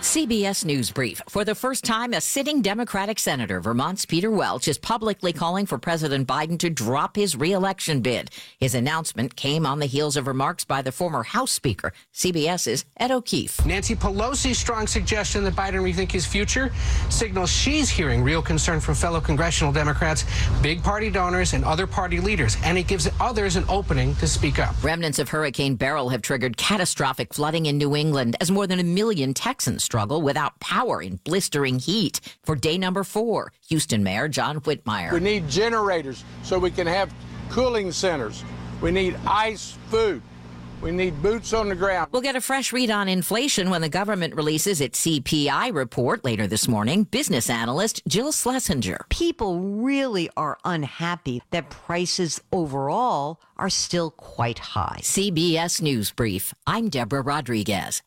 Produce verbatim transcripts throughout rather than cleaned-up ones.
C B S News Brief. For the first time, a sitting Democratic senator, Vermont's Peter Welch, is publicly calling for President Biden to drop his re-election bid. His announcement came on the heels of remarks by the former House Speaker, CBS's Ed O'Keefe. Nancy Pelosi's strong suggestion that Biden rethink his future signals she's hearing real concern from fellow congressional Democrats, big party donors, and other party leaders, and it gives others an opening to speak up. Remnants of Hurricane Beryl have triggered catastrophic flooding in New England as more than a million Texans struggle without power in blistering heat. For day number four, Houston Mayor John Whitmire. We need generators so we can have cooling centers. We need ice food. We need boots on the ground. We'll get a fresh read on inflation when the government releases its C P I report later this morning. Business analyst Jill Schlesinger. People really are unhappy that prices overall are still quite high. C B S News Brief. I'm Deborah Rodriguez.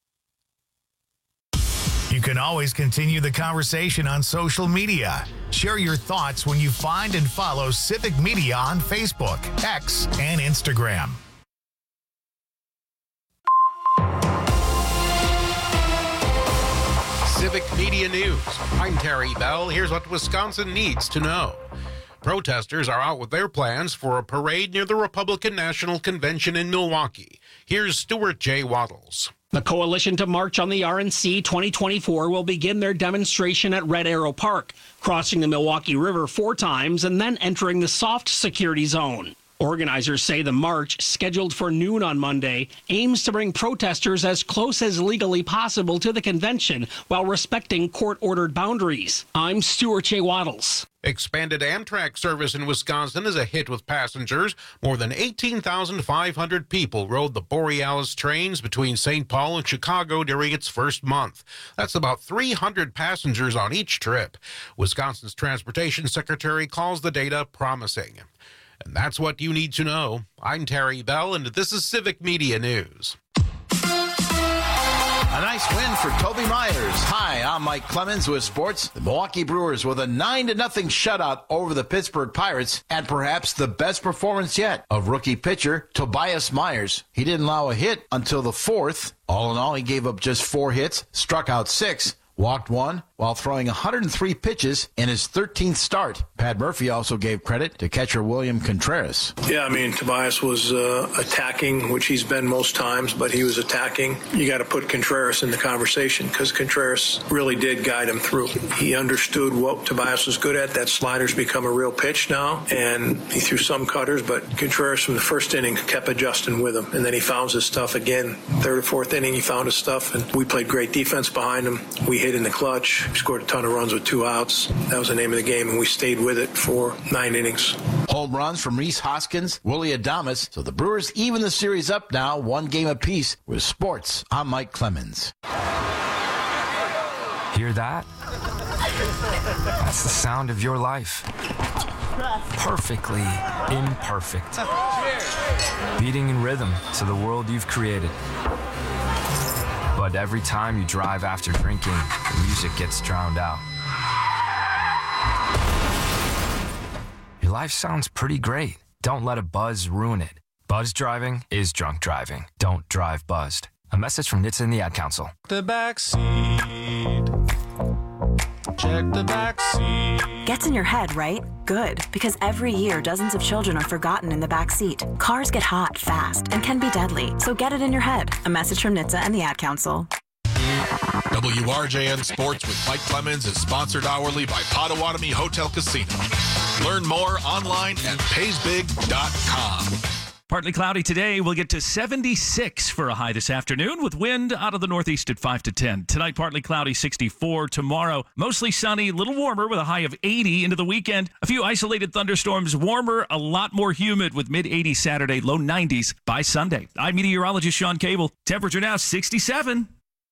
You can always continue the conversation on social media. Share your thoughts when you find and follow Civic Media on Facebook, X, and Instagram. Civic Media News. I'm Terry Bell. Here's what Wisconsin needs to know. Protesters are out with their plans for a parade near the Republican National Convention in Milwaukee. Here's Stuart J. Waddles. The Coalition to March on the R N C twenty twenty-four will begin their demonstration at Red Arrow Park, crossing the Milwaukee River four times and then entering the soft security zone. Organizers say the march, scheduled for noon on Monday, aims to bring protesters as close as legally possible to the convention while respecting court-ordered boundaries. I'm Stuart J. Waddles. Expanded Amtrak service in Wisconsin is a hit with passengers. More than eighteen thousand five hundred people rode the Borealis trains between Saint Paul and Chicago during its first month. That's about three hundred passengers on each trip. Wisconsin's Transportation Secretary calls the data promising. And that's what you need to know. I'm Terry Bell, and this is Civic Media News. A nice win for Toby Myers. Hi, I'm Mike Clemens with sports. The Milwaukee Brewers with a nine to nothing shutout over the Pittsburgh Pirates, and perhaps the best performance yet of rookie pitcher Tobias Myers. He didn't allow a hit until the fourth. All in all, he gave up just four hits, struck out six, walked one, while throwing one hundred three pitches in his thirteenth start. Pat Murphy also gave credit to catcher William Contreras. Yeah, I mean, Tobias was uh, attacking, which he's been most times, but he was attacking. You got to put Contreras in the conversation because Contreras really did guide him through. He understood what Tobias was good at. That slider's become a real pitch now, and he threw some cutters, but Contreras from the first inning kept adjusting with him, and then he found his stuff again. Third or fourth inning, he found his stuff, and we played great defense behind him. We hit in the clutch. We scored a ton of runs with two outs. That was the name of the game, and we stayed with it for nine innings. Home runs from Rhys Hoskins, Willie Adames. So the Brewers even the series up now, one game apiece. With sports, I'm Mike Clemens. Hear that? That's the sound of your life. Perfectly imperfect. Beating in rhythm to the world you've created. But every time you drive after drinking, the music gets drowned out. Your life sounds pretty great. Don't let a buzz ruin it. Buzz driving is drunk driving. Don't drive buzzed. A message from N H T S A and the Ad Council. The back seat. Check the back seat. Gets in your head, right? Good, because every year dozens of children are forgotten in the back seat. Cars get hot fast and can be deadly, so get it in your head. A message from N H T S A and the Ad Council. W R J N Sports with Mike Clemens is sponsored hourly by Potawatomi Hotel Casino. Learn more online at pays big dot com. Partly cloudy today. We'll get to seventy-six for a high this afternoon with wind out of the northeast at five to ten. Tonight, partly cloudy, sixty-four. Tomorrow, mostly sunny, a little warmer with a high of eighty. Into the weekend, a few isolated thunderstorms, warmer, a lot more humid with mid-eighties Saturday, low nineties by Sunday. I'm meteorologist Sean Cable. Temperature now sixty-seven.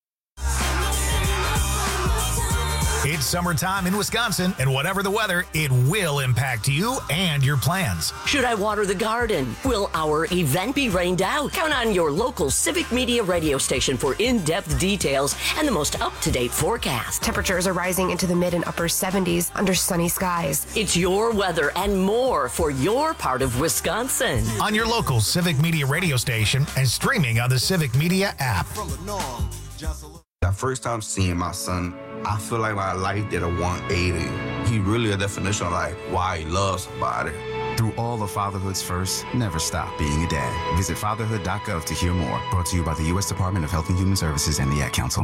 It's summertime in Wisconsin, and whatever the weather, it will impact you and your plans. Should I water the garden? Will our event be rained out? Count on your local Civic Media radio station for in-depth details and the most up-to-date forecast. Temperatures are rising into the mid and upper seventies under sunny skies. It's your weather and more for your part of Wisconsin. On your local Civic Media radio station and streaming on the Civic Media app. That first time seeing my son, I feel like my life did a one eighty. He really a definition of like why he loves somebody. Through all of fatherhood's first, never stop being a dad. Visit fatherhood dot gov to hear more. Brought to you by the U S Department of Health and Human Services and the Ad Council.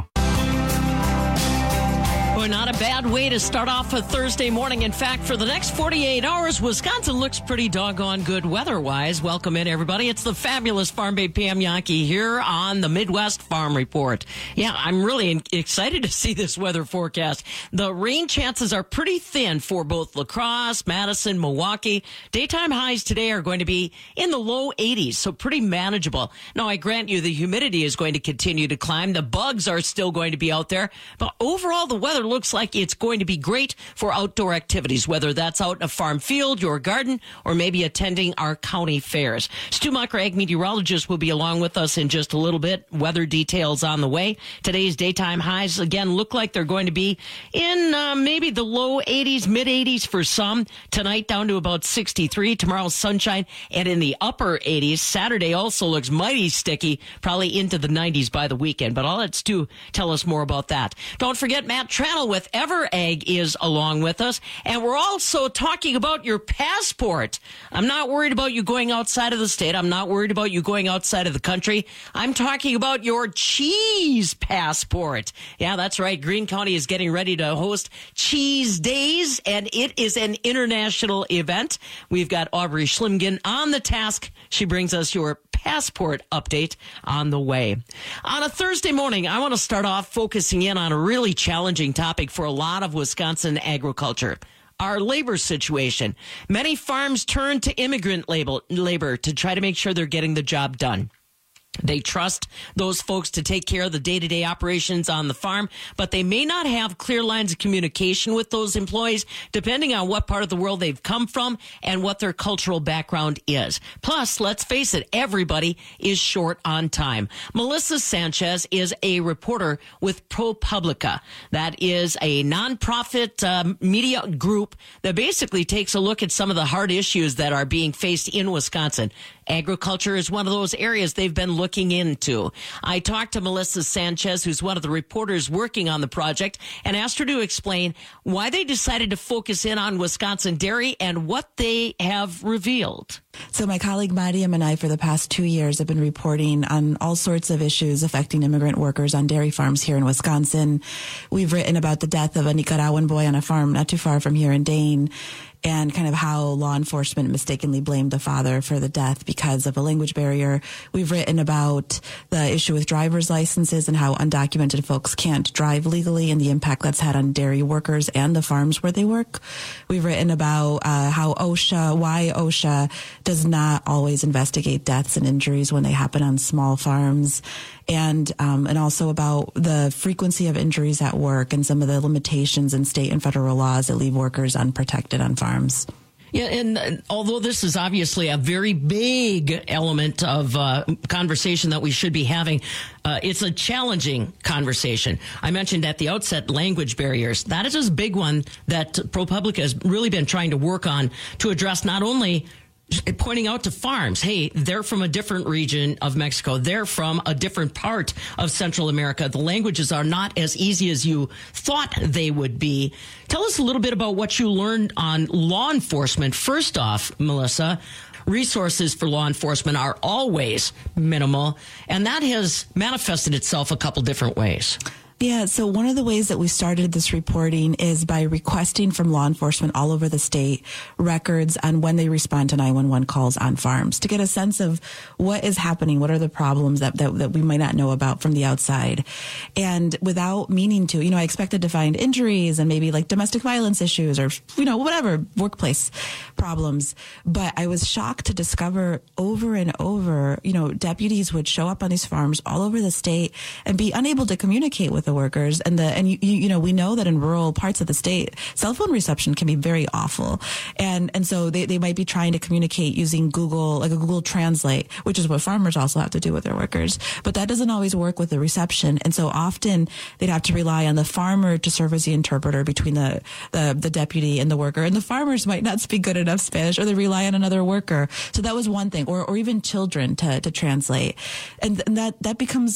Boy, not a bad way to start off a Thursday morning. In fact, for the next forty-eight hours, Wisconsin looks pretty doggone good weather-wise. Welcome in, everybody. It's the fabulous Farm Babe Pam Jahnke here on the Midwest Farm Report. Yeah, I'm really excited to see this weather forecast. The rain chances are pretty thin for both La Crosse, Madison, Milwaukee. Daytime highs today are going to be in the low eighties, so pretty manageable. Now, I grant you the humidity is going to continue to climb. The bugs are still going to be out there. But overall, the weather looks like it's going to be great for outdoor activities, whether that's out in a farm field, your garden, or maybe attending our county fairs. Stu Mucker, ag meteorologist, will be along with us in just a little bit. Weather details on the way. Today's daytime highs, again, look like they're going to be in uh, maybe the low eighties, mid eighties for some. Tonight down to about sixty-three. Tomorrow's sunshine and in the upper eighties. Saturday also looks mighty sticky, probably into the nineties by the weekend. But I'll let Stu tell us more about that. Don't forget, Matt Tranel with EverAg is along with us. And we're also talking about your passport. I'm not worried about you going outside of the state. I'm not worried about you going outside of the country. I'm talking about your cheese passport. Yeah, that's right. Greene County is getting ready to host Cheese Days, and it is an international event. We've got Aubrey Schlimgen on the task. She brings us your passport update on the way. On a Thursday morning, I want to start off focusing in on a really challenging topic for a lot of Wisconsin agriculture. Our labor situation. Many farms turn to immigrant labor, labor to try to make sure they're getting the job done. They trust those folks to take care of the day-to-day operations on the farm, but they may not have clear lines of communication with those employees, depending on what part of the world they've come from and what their cultural background is. Plus, let's face it, everybody is short on time. Melissa Sanchez is a reporter with ProPublica. That is a nonprofit uh, media group that basically takes a look at some of the hard issues that are being faced in Wisconsin. Agriculture is one of those areas they've been looking into. I talked to Melissa Sanchez, who's one of the reporters working on the project, and asked her to explain why they decided to focus in on Wisconsin dairy and what they have revealed. So my colleague Mariam and I, for the past two years, have been reporting on all sorts of issues affecting immigrant workers on dairy farms here in Wisconsin. We've written about the death of a Nicaraguan boy on a farm not too far from here in Dane, and kind of how law enforcement mistakenly blamed the father for the death because of a language barrier. We've written about the issue with driver's licenses and how undocumented folks can't drive legally and the impact that's had on dairy workers and the farms where they work. We've written about uh, how OSHA, why OSHA does not always investigate deaths and injuries when they happen on small farms. And um, and also about the frequency of injuries at work and some of the limitations in state and federal laws that leave workers unprotected on farms. Yeah, and uh, although this is obviously a very big element of uh, conversation that we should be having, uh, it's a challenging conversation. I mentioned at the outset language barriers. That is a big one that ProPublica has really been trying to work on to address, not only pointing out to farms, hey, they're from a different region of Mexico. They're from a different part of Central America. The languages are not as easy as you thought they would be. Tell us a little bit about what you learned on law enforcement. First off, Melissa, resources for law enforcement are always minimal, and that has manifested itself a couple different ways. Yeah, so one of the ways that we started this reporting is by requesting from law enforcement all over the state records on when they respond to nine one one calls on farms to get a sense of what is happening, what are the problems that, that, that we might not know about from the outside. And without meaning to, you know, I expected to find injuries and maybe like domestic violence issues or, you know, whatever, workplace problems. But I was shocked to discover over and over, you know, deputies would show up on these farms all over the state and be unable to communicate with the workers. And the, and you, you know, we know that in rural parts of the state, cell phone reception can be very awful. And, and so they, they might be trying to communicate using Google, like a Google Translate, which is what farmers also have to do with their workers. But that doesn't always work with the reception. And so often they'd have to rely on the farmer to serve as the interpreter between the, the, the deputy and the worker. And the farmers might not speak good enough Spanish, or they rely on another worker. So that was one thing, or, or even children to, to translate. And, and that, that becomes a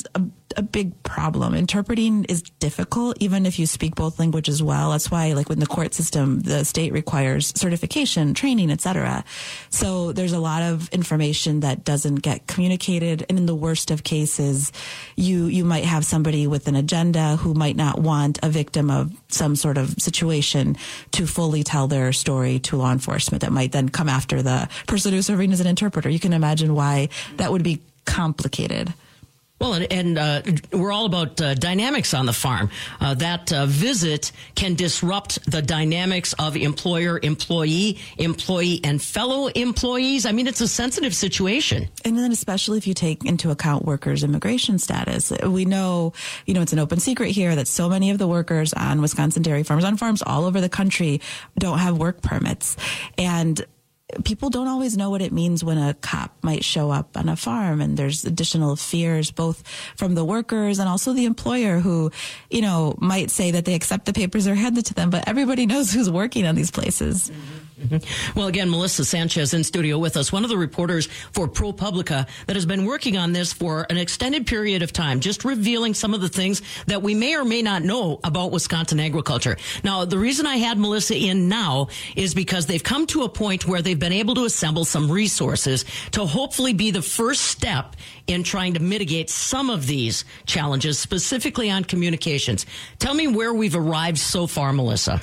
a big problem. Interpreting is difficult, even if you speak both languages well. That's why, like, when the court system, the state requires certification, training, et cetera. So there's a lot of information that doesn't get communicated. And in the worst of cases, you, you might have somebody with an agenda who might not want a victim of some sort of situation to fully tell their story to law enforcement that might then come after the person who's serving as an interpreter. You can imagine why that would be complicated. Well, and, and uh, we're all about uh, dynamics on the farm. Uh, that uh, visit can disrupt the dynamics of employer, employee, employee, and fellow employees. I mean, it's a sensitive situation. And then especially if you take into account workers' immigration status. We know, you know, it's an open secret here that so many of the workers on Wisconsin dairy farms, on farms all over the country, don't have work permits. And people don't always know what it means when a cop might show up on a farm, and there's additional fears both from the workers and also the employer who, you know, might say that they accept the papers that are handed to them, but everybody knows who's working on these places. Mm-hmm. Well, again, Melissa Sanchez in studio with us, one of the reporters for ProPublica that has been working on this for an extended period of time, just revealing some of the things that we may or may not know about Wisconsin agriculture. Now, the reason I had Melissa in now is because they've come to a point where they've been able to assemble some resources to hopefully be the first step in trying to mitigate some of these challenges, specifically on communications. Tell me where we've arrived so far, Melissa.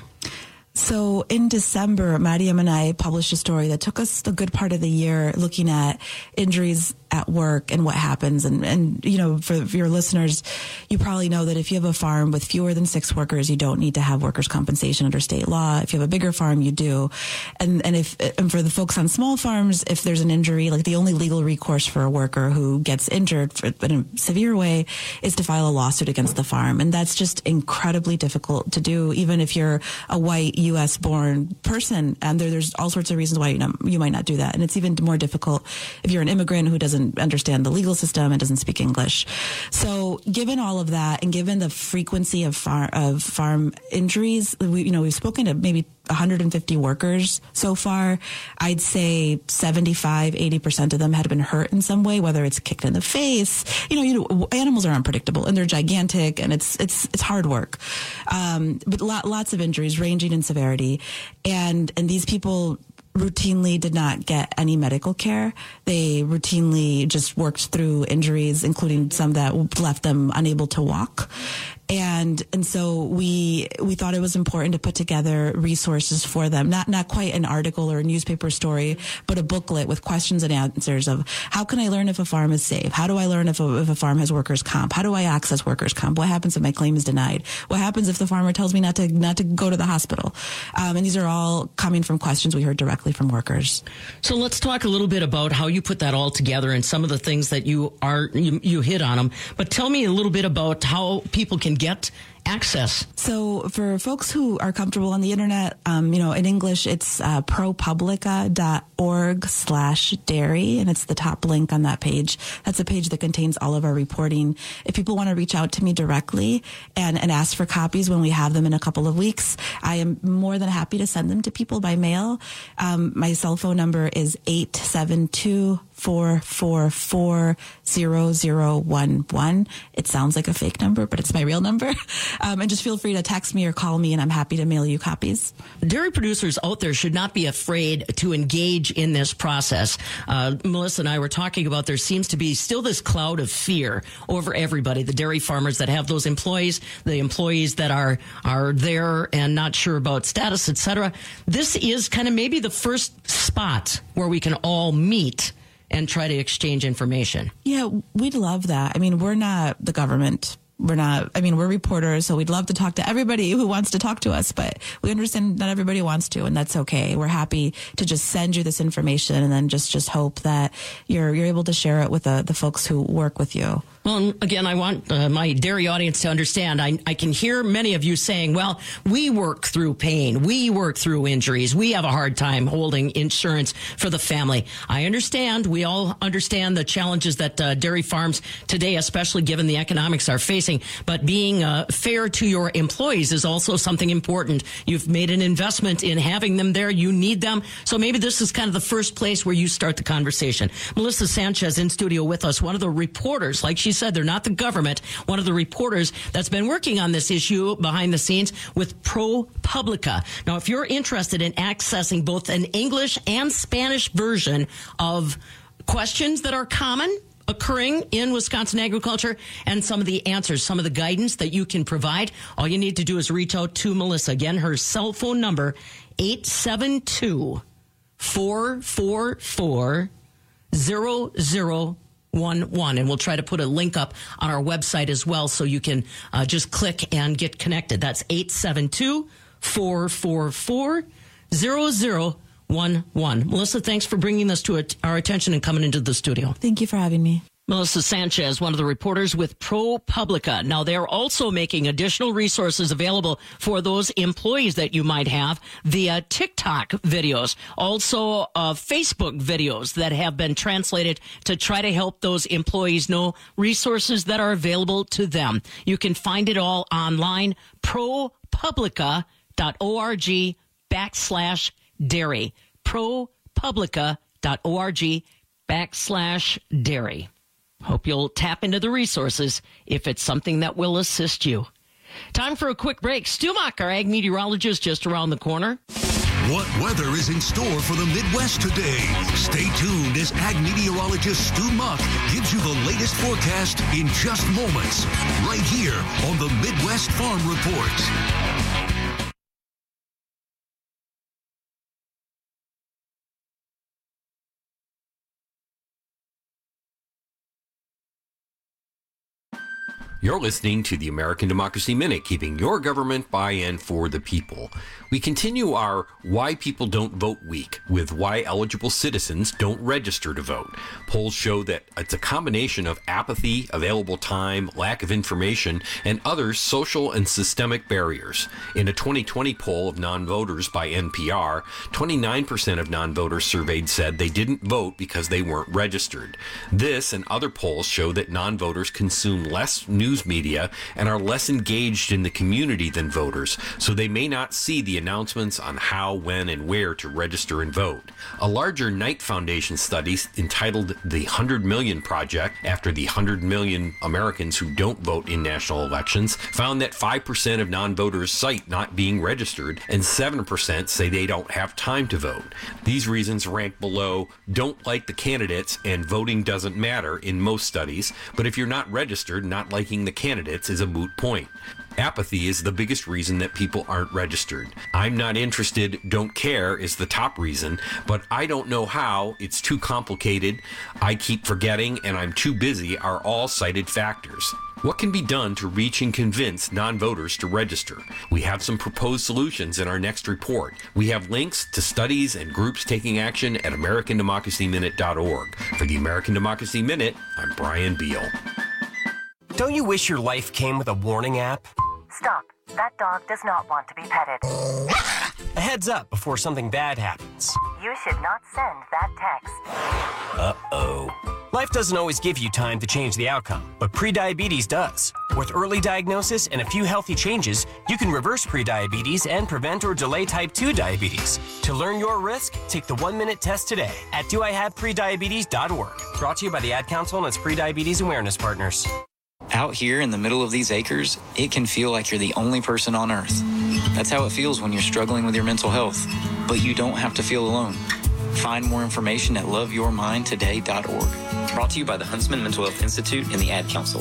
So in December, Mariam and I published a story that took us a good part of the year looking at injuries at work and what happens. And, and you know, for, for your listeners, you probably know that if you have a farm with fewer than six workers, you don't need to have workers' compensation under state law. If you have a bigger farm, you do. And, and if, and for the folks on small farms, if there's an injury, like the only legal recourse for a worker who gets injured for, in a severe way is to file a lawsuit against the farm. And that's just incredibly difficult to do, even if you're a white U S born person. And there, there's all sorts of reasons why you, know, you might not do that. And it's even more difficult if you're an immigrant who doesn't understand the legal system and doesn't speak English. So given all of that, and given the frequency of farm, of farm injuries, we, you know, we've spoken to maybe one hundred fifty workers so far. I'd say seventy-five, eighty percent of them had been hurt in some way, whether it's kicked in the face. You know, you know, animals are unpredictable and they're gigantic, and it's, it's, it's hard work. Um, but lot, lots of injuries ranging in severity. And, and these people routinely did not get any medical care. They routinely just worked through injuries, including some that left them unable to walk. And, and so we, we thought it was important to put together resources for them, not, not quite an article or a newspaper story, but a booklet with questions and answers of how can I learn if a farm is safe? How do I learn if a, if a farm has workers' comp? How do I access workers' comp? What happens if my claim is denied? What happens if the farmer tells me not to, not to go to the hospital? Um, and these are all coming from questions we heard directly from workers. So let's talk a little bit about how you put that all together and some of the things that you are, you, you hit on them, but tell me a little bit about how people can get access. So for folks who are comfortable on the internet, um, you know, in English, it's uh, propublica.org slash dairy, and it's the top link on that page. That's a page that contains all of our reporting. If people want to reach out to me directly and, and ask for copies when we have them in a couple of weeks, I am more than happy to send them to people by mail. Um, my cell phone number is eight seven two, four four four, zero zero one one. It sounds like a fake number, but it's my real number. Um, and just feel free to text me or call me, and I'm happy to mail you copies. Dairy producers out there should not be afraid to engage in this process. Uh, Melissa and I were talking about there seems to be still this cloud of fear over everybody, the dairy farmers that have those employees, the employees that are, are there and not sure about status, et cetera. This is kind of maybe the first spot where we can all meet and try to exchange information. Yeah, we'd love that. I mean, we're not the government. We're not, I mean, we're reporters, so we'd love to talk to everybody who wants to talk to us, but we understand not everybody wants to, and that's okay. We're happy to just send you this information and then just, just hope that you're, you're able to share it with the, the folks who work with you. Well, again, I want uh, my dairy audience to understand. I, I can hear many of you saying, well, we work through pain. We work through injuries. We have a hard time holding insurance for the family. I understand. We all understand the challenges that uh, dairy farms today, especially given the economics, are facing. pricing, but being uh, fair to your employees is also something important. You've made an investment in having them there. You need them. So maybe this is kind of the first place where you start the conversation. Melissa Sanchez in studio with us, one of the reporters, like she said, they're not the government, one of the reporters that's been working on this issue behind the scenes with ProPublica. Now, if you're interested in accessing both an English and Spanish version of questions that are common occurring in Wisconsin agriculture and some of the answers, some of the guidance that you can provide, all you need to do is reach out to Melissa. Again, her cell phone number, eight seven two, four four four, zero zero one one. And we'll try to put a link up on our website as well so you can uh, just click and get connected. That's eight seven two, four four four, zero zero one one. Melissa, thanks for bringing this to our attention and coming into the studio. Thank you for having me. Melissa Sanchez, one of the reporters with ProPublica. Now, they're also making additional resources available for those employees that you might have via TikTok videos, also uh, Facebook videos that have been translated to try to help those employees know resources that are available to them. You can find it all online, ProPublica.org backslash dairy. ProPublica.org backslash dairy. Hope you'll tap into the resources if it's something that will assist you. Time for a quick break. Stu Muck, our ag meteorologist, just around the corner. What weather is in store for the Midwest today? Stay tuned as ag meteorologist Stu Muck gives you the latest forecast in just moments, right here on the Midwest Farm Report. You're listening to the American Democracy Minute, keeping your government by and for the people. We continue our Why People Don't Vote Week with why eligible citizens don't register to vote. Polls show that it's a combination of apathy, available time, lack of information, and other social and systemic barriers. In a twenty twenty poll of non-voters by N P R, twenty-nine percent of non-voters surveyed said they didn't vote because they weren't registered. This and other polls show that non-voters consume less news media and are less engaged in the community than voters, so they may not see the announcements on how, when, and where to register and vote. A larger Knight Foundation study entitled The one hundred million Project, after the one hundred million Americans who don't vote in national elections, found that five percent of non-voters cite not being registered and seven percent say they don't have time to vote. These reasons rank below don't like the candidates and voting doesn't matter in most studies, but if you're not registered, not liking the candidates is a moot point. Apathy is the biggest reason that people aren't registered. I'm not interested, don't care is the top reason, but I don't know how, it's too complicated, I keep forgetting, and I'm too busy are all cited factors. What can be done to reach and convince non-voters to register? We have some proposed solutions in our next report. We have links to studies and groups taking action at American Democracy Minute dot org. For the American Democracy Minute, I'm Brian Beal. Don't you wish your life came with a warning app? Stop. That dog does not want to be petted. A heads up before something bad happens. You should not send that text. Uh-oh. Life doesn't always give you time to change the outcome, but prediabetes does. With early diagnosis and a few healthy changes, you can reverse prediabetes and prevent or delay type two diabetes. To learn your risk, take the one-minute test today at do I have prediabetes dot org. Brought to you by the Ad Council and its Prediabetes Awareness Partners. Out here in the middle of these acres, it can feel like you're the only person on earth. That's how it feels when you're struggling with your mental health. But you don't have to feel alone. Find more information at love your mind today dot org. Brought to you by the Huntsman Mental Health Institute and the Ad Council.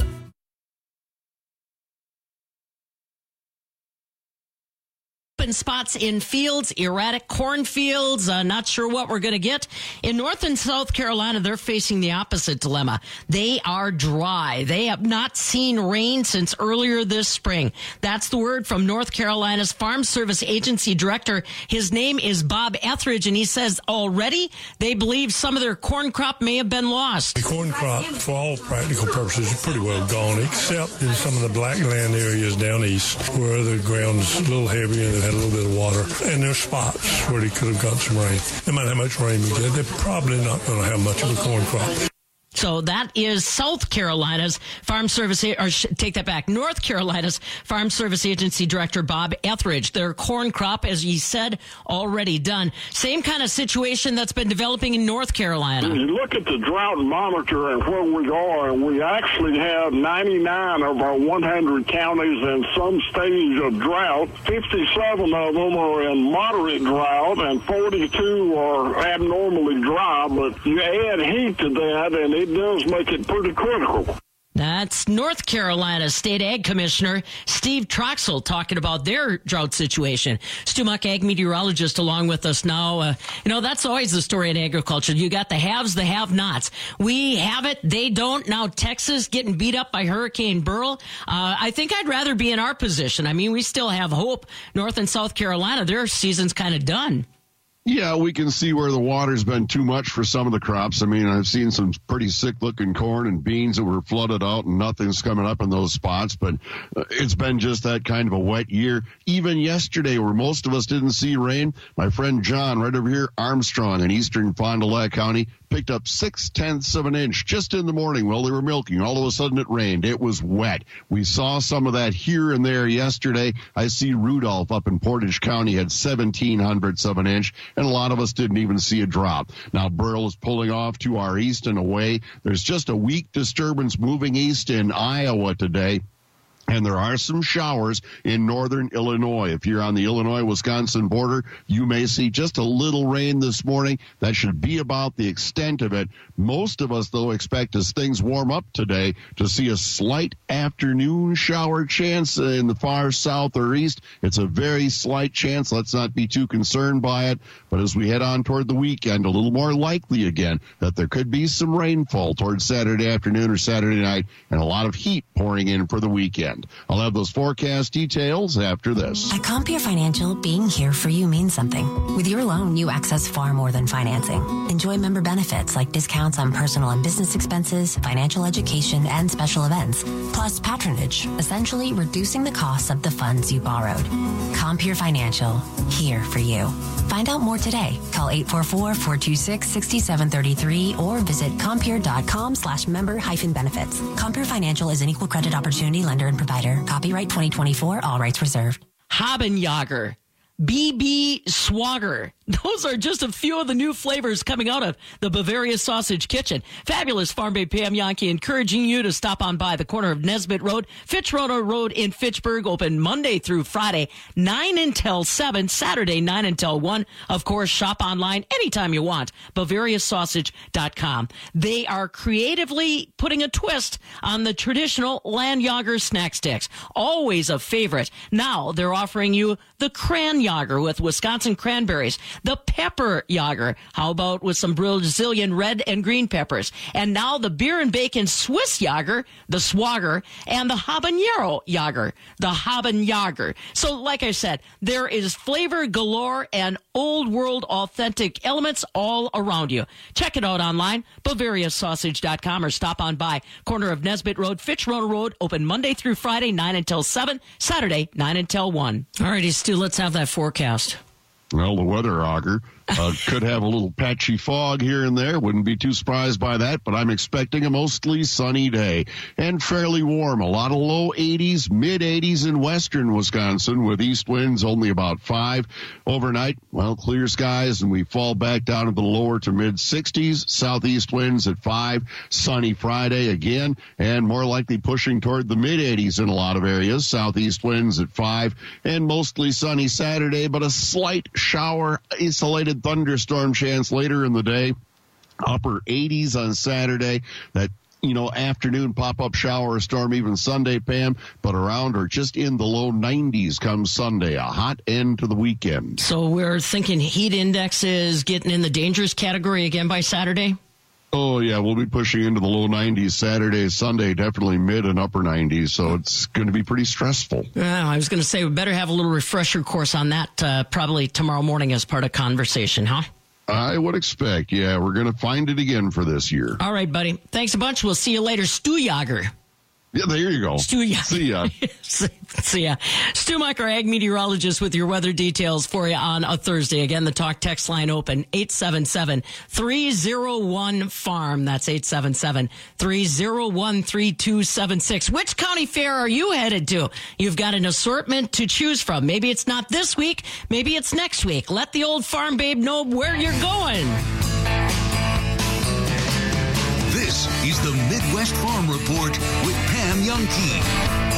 Spots in fields, erratic cornfields, uh, not sure what we're going to get. In North and South Carolina, they're facing the opposite dilemma. They are dry. They have not seen rain since earlier this spring. That's the word from North Carolina's Farm Service Agency Director. His name is Bob Etheridge, and he says already they believe some of their corn crop may have been lost. The corn crop, for all practical purposes, is pretty well gone, except in some of the black land areas down east where the ground's a little heavier and they've had a little bit of water, and there's spots where they could have got some rain. No matter how much rain we get, they're probably not going to have much of a corn crop. So that is South Carolina's Farm Service, or sh- take that back, North Carolina's Farm Service Agency Director Bob Etheridge. Their corn crop, as he said, already done. Same kind of situation that's been developing in North Carolina. When you look at the drought monitor and where we are, we actually have ninety-nine of our one hundred counties in some stage of drought. fifty-seven of them are in moderate drought, and forty-two are abnormally dry. But you add heat to that, and it does make it pretty critical. That's North Carolina State Ag Commissioner Steve Troxel talking about their drought situation. Stu Muck, ag meteorologist, along with us now. Uh, you know, that's always the story in agriculture. You got the haves, the have-nots. We have it, they don't. Now Texas getting beat up by Hurricane Beryl. Uh, I think I'd rather be in our position. I mean, we still have hope. North and South Carolina, their season's kind of done. Yeah, we can see where the water's been too much for some of the crops. I mean, I've seen some pretty sick-looking corn and beans that were flooded out, and nothing's coming up in those spots. But uh, it's been just that kind of a wet year. Even yesterday, where most of us didn't see rain, my friend John, right over here, Armstrong in eastern Fond du Lac County, picked up six-tenths of an inch just in the morning while they were milking. All of a sudden, it rained. It was wet. We saw some of that here and there yesterday. I see Rudolph up in Portage County had seventeen hundredths of an inch, and a lot of us didn't even see a drop. Now, Beryl is pulling off to our east and away. There's just a weak disturbance moving east in Iowa today. And there are some showers in northern Illinois. If you're on the Illinois-Wisconsin border, you may see just a little rain this morning. That should be about the extent of it. Most of us, though, expect as things warm up today to see a slight afternoon shower chance in the far south or east. It's a very slight chance. Let's not be too concerned by it. But as we head on toward the weekend, a little more likely again that there could be some rainfall towards Saturday afternoon or Saturday night, and a lot of heat pouring in for the weekend. I'll have those forecast details after this. At Compeer Financial, being here for you means something. With your loan, you access far more than financing. Enjoy member benefits like discounts on personal and business expenses, financial education, and special events. Plus patronage, essentially reducing the cost of the funds you borrowed. Compeer Financial, here for you. Find out more today. Call eight four four, four two six, six seven three three or visit Compeer.com slash member hyphen benefits. Compeer Financial is an equal credit opportunity lender and provider. Copyright twenty twenty-four, all rights reserved. Habenjager, B B Swagger. Those are just a few of the new flavors coming out of the Bavaria Sausage Kitchen. Fabulous Farm Babe Pam Yankee encouraging you to stop on by the corner of Nesbitt Road, Fitzroy Road in Fitchburg, open Monday through Friday, nine until seven, Saturday, nine until one. Of course, shop online anytime you want, Bavaria Sausage dot com. They are creatively putting a twist on the traditional Landjager snack sticks, always a favorite. Now they're offering you the Kranjager with Wisconsin cranberries, the Pepper Jager. How about with some Brazilian red and green peppers? And now the beer and bacon Swiss Jager, the Swagger, and the Habanero Jager, the Habanjager. So like I said, there is flavor galore and old world authentic elements all around you. Check it out online, Bavaria Sausage dot com, or stop on by corner of Nesbitt Road, Fitzroy Road, open Monday through Friday, nine until seven, Saturday, nine until one. All righty, Stu, let's have that forecast. Well, the weather auger uh, could have a little patchy fog here and there. Wouldn't be too surprised by that, but I'm expecting a mostly sunny day and fairly warm. A lot of low eighties, mid eighties in western Wisconsin with east winds only about five. Overnight, well, clear skies, and we fall back down to the lower to mid sixties. Southeast winds at five. Sunny Friday again, and more likely pushing toward the mid eighties in a lot of areas. Southeast winds at five, and mostly sunny Saturday, but a slight shower, isolated thunderstorm chance later in the day. Upper eighties on Saturday. That, you know, afternoon pop-up shower or storm even Sunday, Pam, but around or just in the low nineties comes Sunday. A hot end to the weekend. So we're thinking heat index is getting in the dangerous category again by Saturday? Oh, yeah, we'll be pushing into the low nineties Saturday, Sunday, definitely mid and upper nineties, so it's going to be pretty stressful. Yeah, I was going to say we better have a little refresher course on that uh, probably tomorrow morning as part of conversation, huh? I would expect, yeah, we're going to find it again for this year. All right, buddy. Thanks a bunch. We'll see you later. Stu Jager. Yeah, there you go. Stu, yeah. See ya. See ya. Stu Muck, our ag meteorologist, with your weather details for you on a Thursday. Again, the talk text line open, eight seven seven, three oh one, farm. That's eight seven seven, three oh one, three two seven six. Which county fair are you headed to? You've got an assortment to choose from. Maybe it's not this week. Maybe it's next week. Let the old farm babe know where you're going. This is the Midwest Farm Report with Pam Youngkey.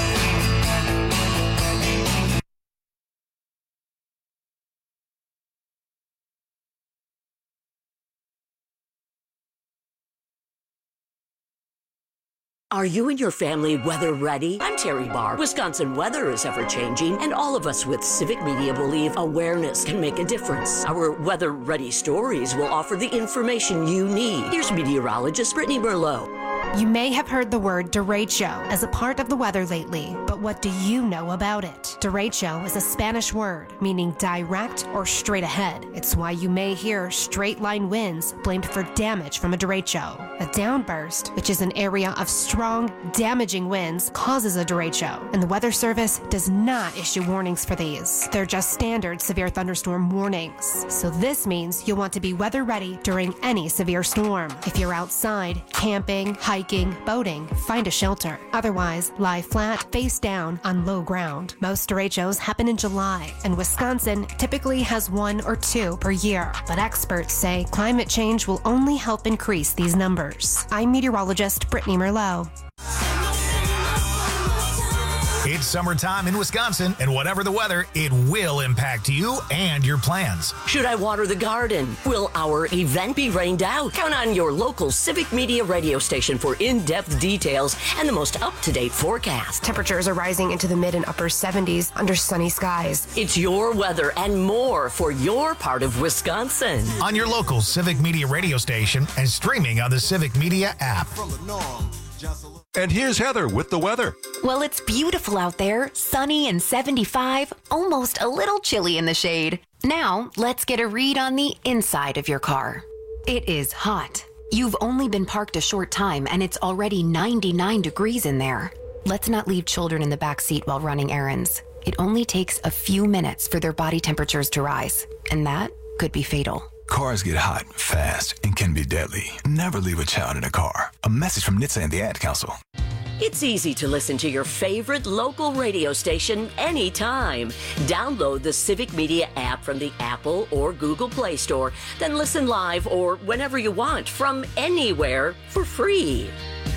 Are you and your family weather ready? I'm Terry Barr. Wisconsin weather is ever changing, and all of us with Civic Media believe awareness can make a difference. Our weather ready stories will offer the information you need. Here's meteorologist Brittany Merlot. You may have heard the word derecho as a part of the weather lately, but what do you know about it? Derecho is a Spanish word meaning direct or straight ahead. It's why you may hear straight line winds blamed for damage from a derecho. A downburst, which is an area of strong, damaging winds, causes a derecho, and the Weather Service does not issue warnings for these. They're just standard severe thunderstorm warnings. So this means you'll want to be weather ready during any severe storm. If you're outside, camping, hiking, boating, find a shelter. Otherwise, lie flat, face down on low ground. Most derechos happen in July, and Wisconsin typically has one or two per year. But experts say climate change will only help increase these numbers. I'm meteorologist Brittany Merlot. It's summertime in Wisconsin, and whatever the weather, it will impact you and your plans. Should I water the garden? Will our event be rained out? Count on your local Civic Media radio station for in-depth details and the most up-to-date forecast. Temperatures are rising into the mid and upper seventies under sunny skies. It's your weather and more for your part of Wisconsin. On your local Civic Media radio station and streaming on the Civic Media app. And here's Heather with the weather. Well, it's beautiful out there, sunny and seventy-five, almost a little chilly in the shade. Now, let's get a read on the inside of your car. It is hot. You've only been parked a short time and it's already ninety-nine degrees in there. Let's not leave children in the back seat while running errands. It only takes a few minutes for their body temperatures to rise, and that could be fatal. Cars get hot, fast, and can be deadly. Never leave a child in a car. A message from N H T S A and the Ad Council. It's easy to listen to your favorite local radio station anytime. Download the Civic Media app from the Apple or Google Play Store, then listen live or whenever you want from anywhere for free.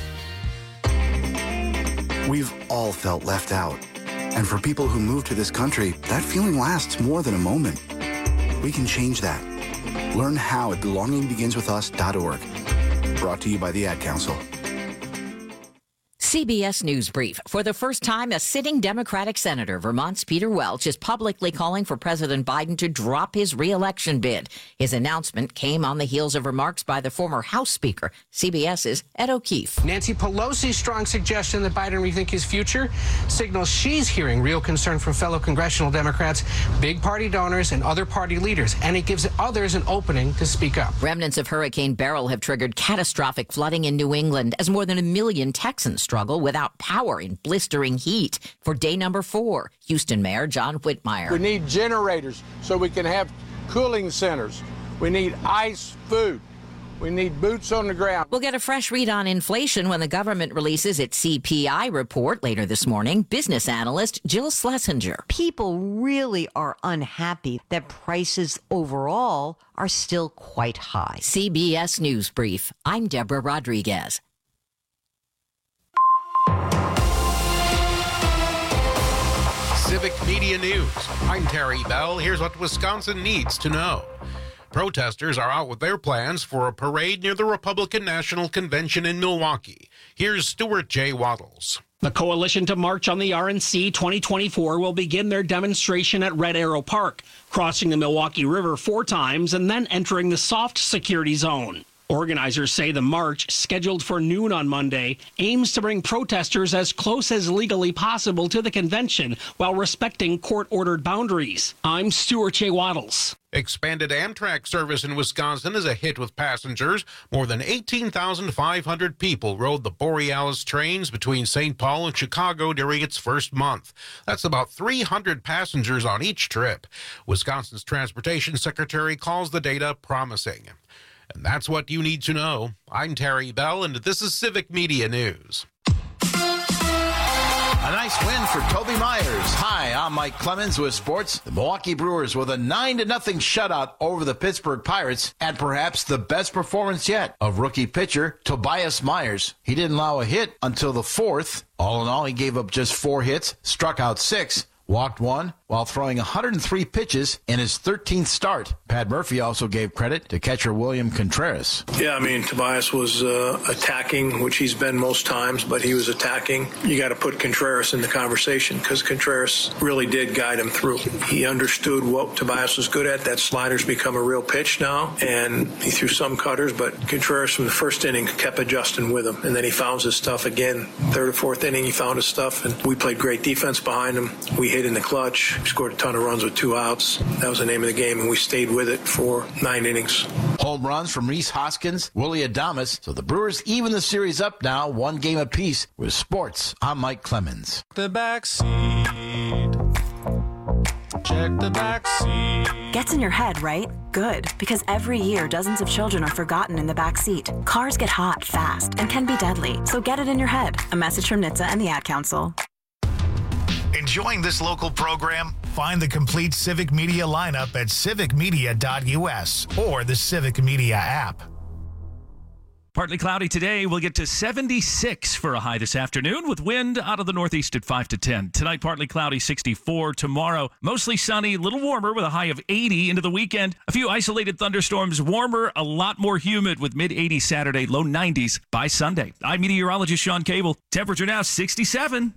We've all felt left out. And for people who move to this country, that feeling lasts more than a moment. We can change that. Learn how at belonging begins with us dot org. Brought to you by the Ad Council. C B S News Brief. For the first time, a sitting Democratic senator, Vermont's Peter Welch, is publicly calling for President Biden to drop his re-election bid. His announcement came on the heels of remarks by the former House Speaker, CBS's Ed O'Keefe. Nancy Pelosi's strong suggestion that Biden rethink his future signals she's hearing real concern from fellow congressional Democrats, big party donors, and other party leaders, and it gives others an opening to speak up. Remnants of Hurricane Beryl have triggered catastrophic flooding in New England as more than a million Texans struggle without power in blistering heat. For day number four, Houston Mayor John Whitmire. We need generators so we can have cooling centers. We need ice, food. We need boots on the ground. We'll get a fresh read on inflation when the government releases its C P I report later this morning. Business analyst Jill Schlesinger. People really are unhappy that prices overall are still quite high. C B S News Brief. I'm Deborah Rodriguez. Civic Media News. I'm Terry Bell. Here's what Wisconsin needs to know. Protesters are out with their plans for a parade near the Republican National Convention in Milwaukee. Here's Stuart J. Waddles. The Coalition to March on the R N C twenty twenty-four will begin their demonstration at Red Arrow Park, crossing the Milwaukee River four times and then entering the soft security zone. Organizers say the march, scheduled for noon on Monday, aims to bring protesters as close as legally possible to the convention while respecting court-ordered boundaries. I'm Stuart J. Waddles. Expanded Amtrak service in Wisconsin is a hit with passengers. More than eighteen thousand five hundred people rode the Borealis trains between Saint Paul and Chicago during its first month. That's about three hundred passengers on each trip. Wisconsin's Transportation Secretary calls the data promising. And that's what you need to know. I'm Terry Bell, and this is Civic Media News. A nice win for Toby Myers. Hi, I'm Mike Clemens with sports. The Milwaukee Brewers with a nine to nothing shutout over the Pittsburgh Pirates, and perhaps the best performance yet of rookie pitcher Tobias Myers. He didn't allow a hit until the fourth. All in all, he gave up just four hits, struck out six, walked one, while throwing one hundred three pitches in his thirteenth start. Pat Murphy also gave credit to catcher William Contreras. Yeah, I mean, Tobias was uh, attacking, which he's been most times, but he was attacking. You got to put Contreras in the conversation because Contreras really did guide him through. He understood what Tobias was good at. That slider's become a real pitch now, and he threw some cutters, but Contreras from the first inning kept adjusting with him, and then he found his stuff again. Third or fourth inning, he found his stuff, and we played great defense behind him. We hit in the clutch. We scored a ton of runs with two outs. That was the name of the game, and we stayed with it for nine innings. Home runs from Rhys Hoskins, Willie Adames. So the Brewers even the series up now, one game apiece. With sports, I'm Mike Clemens. The back seat. Check the back seat. Gets in your head, right? Good, because every year dozens of children are forgotten in the back seat. Cars get hot fast and can be deadly, so get it in your head. A message from N H T S A and the Ad Council. Enjoying this local program? Find the complete Civic Media lineup at civic media dot u s or the Civic Media app. Partly cloudy today. We'll get to seventy-six for a high this afternoon with wind out of the northeast at five to ten. Tonight, partly cloudy, sixty-four. Tomorrow, mostly sunny, a little warmer with a high of eighty into the weekend. A few isolated thunderstorms, warmer, a lot more humid with mid eighties Saturday, low nineties by Sunday. I'm meteorologist Sean Cable. Temperature now sixty-seven.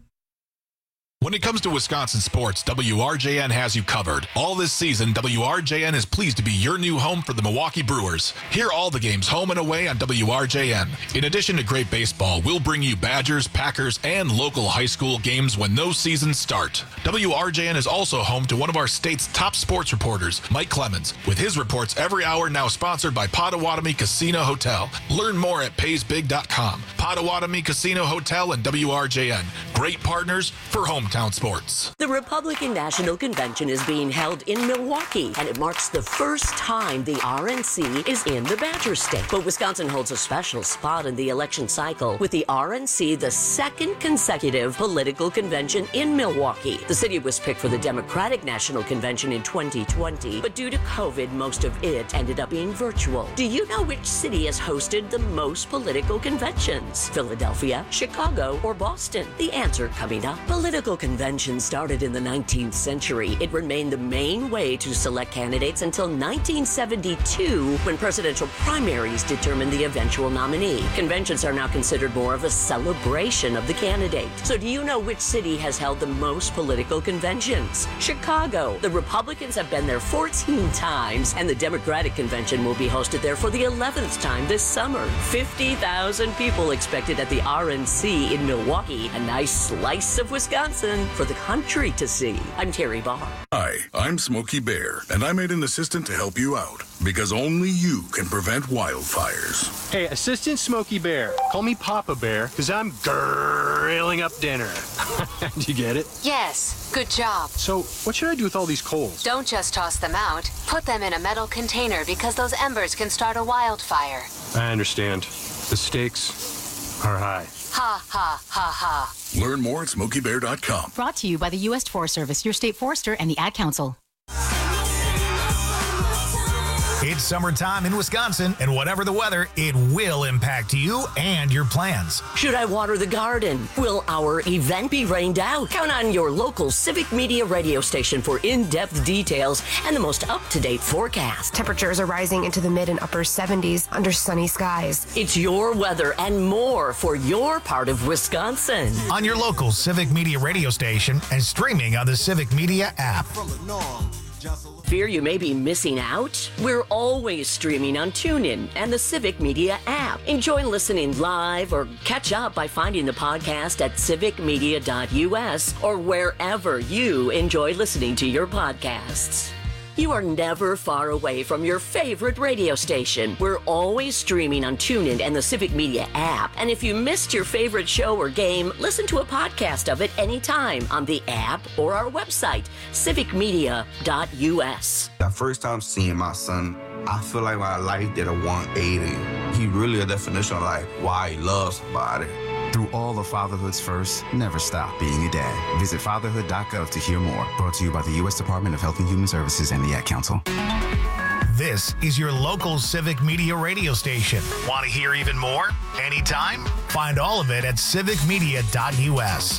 When it comes to Wisconsin sports, W R J N has you covered. All this season, W R J N is pleased to be your new home for the Milwaukee Brewers. Hear all the games home and away on W R J N. In addition to great baseball, we'll bring you Badgers, Packers, and local high school games when those seasons start. W R J N is also home to one of our state's top sports reporters, Mike Clemens, with his reports every hour now sponsored by Potawatomi Casino Hotel. Learn more at pays big dot com. Potawatomi Casino Hotel and W R J N. Great partners for hometown sports. The Republican National Convention is being held in Milwaukee, and it marks the first time the R N C is in the Badger State. But Wisconsin holds a special spot in the election cycle, with the R N C the second consecutive political convention in Milwaukee. The city was picked for the Democratic National Convention in twenty twenty, but due to COVID, most of it ended up being virtual. Do you know which city has hosted the most political conventions? Philadelphia, Chicago, or Boston? The answer coming up. Political convention started in the nineteenth century. It remained the main way to select candidates until nineteen seventy-two, when presidential primaries determined the eventual nominee. Conventions are now considered more of a celebration of the candidate. So do you know which city has held the most political conventions? Chicago. The Republicans have been there fourteen times, and the Democratic convention will be hosted there for the eleventh time this summer. fifty thousand people expected at the R N C in Milwaukee. A nice slice of Wisconsin for the country to see. I'm Terry Barr. Hi, I'm Smokey Bear, and I made an assistant to help you out, because only you can prevent wildfires. Hey, Assistant Smokey Bear, call me Papa Bear, because I'm grilling up dinner. Do you get it? Yes, good job. So, what should I do with all these coals? Don't just toss them out. Put them in a metal container, because those embers can start a wildfire. I understand. The stakes are high. Ha, ha, ha, ha. Learn more at smokey bear dot com. Brought to you by the U S Forest Service, your state forester, and the Ad Council. It's summertime in Wisconsin, and whatever the weather, it will impact you and your plans. Should I water the garden? Will our event be rained out? Count on your local Civic Media radio station for in-depth details and the most up-to-date forecast. Temperatures are rising into the mid and upper seventies under sunny skies. It's your weather and more for your part of Wisconsin. On your local Civic Media radio station and streaming on the Civic Media app. Fear you may be missing out? We're always streaming on TuneIn and the Civic Media app. Enjoy listening live or catch up by finding the podcast at civic media dot u s or wherever you enjoy listening to your podcasts. You are never far away from your favorite radio station. We're always streaming on TuneIn and the Civic Media app. And if you missed your favorite show or game, listen to a podcast of it anytime on the app or our website, civic media dot u s. The first time seeing my son, I feel like my life did a one eighty. He really a definition of like why he loves somebody. Through all the fatherhood's first, never stop being a dad. Visit fatherhood dot gov to hear more. Brought to you by the U S Department of Health and Human Services and the Ad Council. This is your local Civic Media radio station. Want to hear even more? Anytime? Find all of it at civic media dot u s.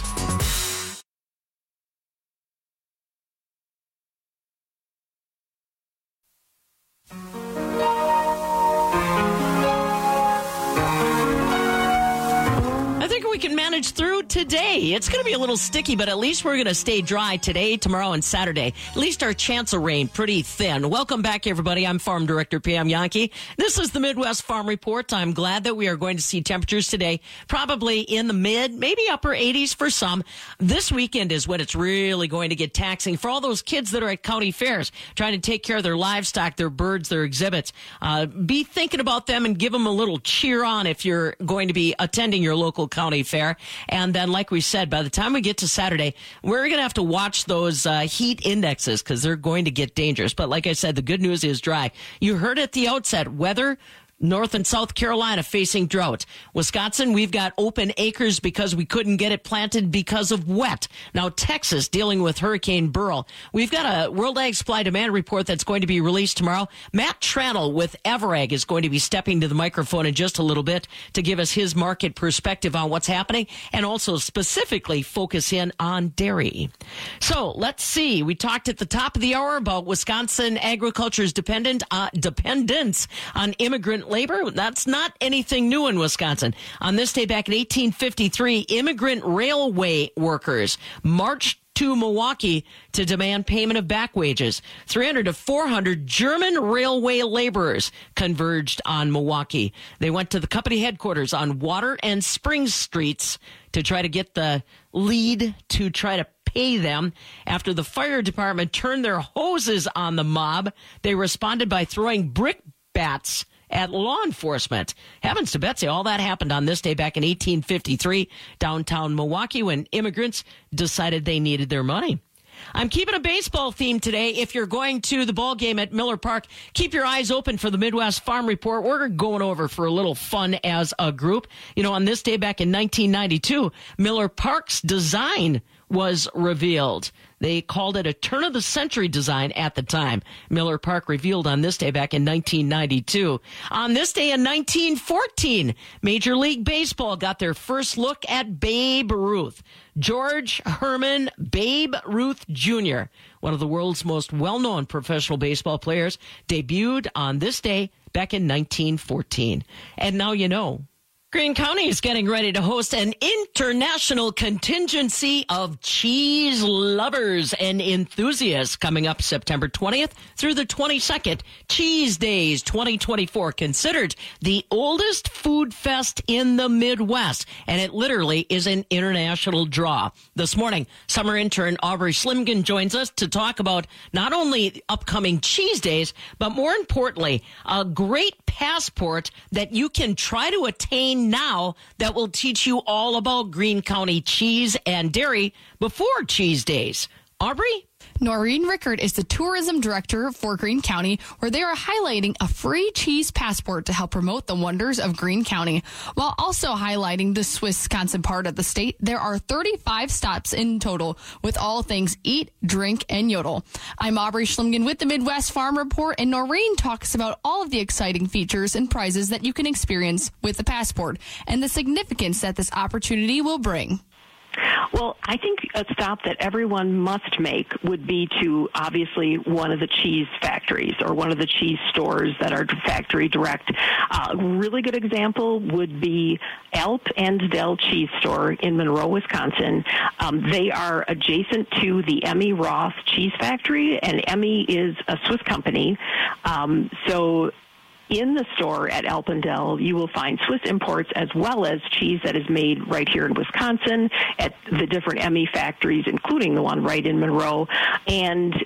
We can manage through today. It's going to be a little sticky, but at least we're going to stay dry today, tomorrow, and Saturday. At least our chance of rain pretty thin. Welcome back, everybody. I'm Farm Director Pam Yankee. This is the Midwest Farm Report. I'm glad that we are going to see temperatures today, probably in the mid, maybe upper eighties for some. This weekend is when it's really going to get taxing for all those kids that are at county fairs, trying to take care of their livestock, their birds, their exhibits. Uh, be thinking about them and give them a little cheer on if you're going to be attending your local county fair. And then, like we said, by the time we get to Saturday, we're going to have to watch those uh, heat indexes because they're going to get dangerous. But like I said, the good news is dry. You heard at the outset, weather, North and South Carolina facing drought. Wisconsin, we've got open acres because we couldn't get it planted because of wet. Now, Texas dealing with Hurricane Beryl. We've got a World Ag Supply Demand Report that's going to be released tomorrow. Matt Tranel with Everag is going to be stepping to the microphone in just a little bit to give us his market perspective on what's happening and also specifically focus in on dairy. So let's see. We talked at the top of the hour about Wisconsin agriculture's dependent uh, dependence on immigrant labor. That's not anything new in Wisconsin. On this day back in eighteen fifty-three, immigrant railway workers marched to Milwaukee to demand payment of back wages. three hundred to four hundred German railway laborers converged on Milwaukee. They went to the company headquarters on Water and Springs Streets to try to get the lead to try to pay them. After the fire department turned their hoses on the mob, they responded by throwing brick bats at law enforcement. Heavens to Betsy, all that happened on this day back in eighteen fifty-three, downtown Milwaukee, when immigrants decided they needed their money. I'm keeping a baseball theme today. If you're going to the ball game at Miller Park, keep your eyes open for the Midwest Farm Report. We're going over for a little fun as a group. You know, on this day back in nineteen ninety-two, Miller Park's design was revealed. They called it a turn-of-the-century design at the time. Miller Park revealed on this day back in nineteen ninety-two. On this day in nineteen fourteen, Major League Baseball got their first look at Babe Ruth. George Herman Babe Ruth Junior, one of the world's most well-known professional baseball players, debuted on this day back in nineteen fourteen. And now you know. Greene County is getting ready to host an international contingency of cheese lovers and enthusiasts coming up September twentieth through the twenty-second. Cheese Days twenty twenty-four, considered the oldest food fest in the Midwest, and it literally is an international draw. This morning, summer intern Aubrey Schlimgen joins us to talk about not only upcoming Cheese Days, but more importantly, a great passport that you can try to attain now that will teach you all about Greene County cheese and dairy before Cheese Days. Aubrey? Noreen Rickard is the tourism director for Greene County, where they are highlighting a free cheese passport to help promote the wonders of Greene County. While also highlighting the Wisconsin part of the state, there are thirty-five stops in total with all things eat, drink, and yodel. I'm Aubrey Schlimgen with the Midwest Farm Report, and Noreen talks about all of the exciting features and prizes that you can experience with the passport and the significance that this opportunity will bring. Well, I think a stop that everyone must make would be to obviously one of the cheese factories or one of the cheese stores that are factory direct. A uh, really good example would be Alp and Dell Cheese Store in Monroe, Wisconsin. Um, they are adjacent to the Emmy Roth Cheese Factory, and Emmy is a Swiss company. Um, so in the store at Alpendale, you will find Swiss imports as well as cheese that is made right here in Wisconsin at the different Emmy factories, including the one right in Monroe. And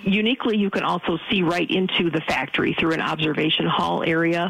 uniquely, you can also see right into the factory through an observation hall area.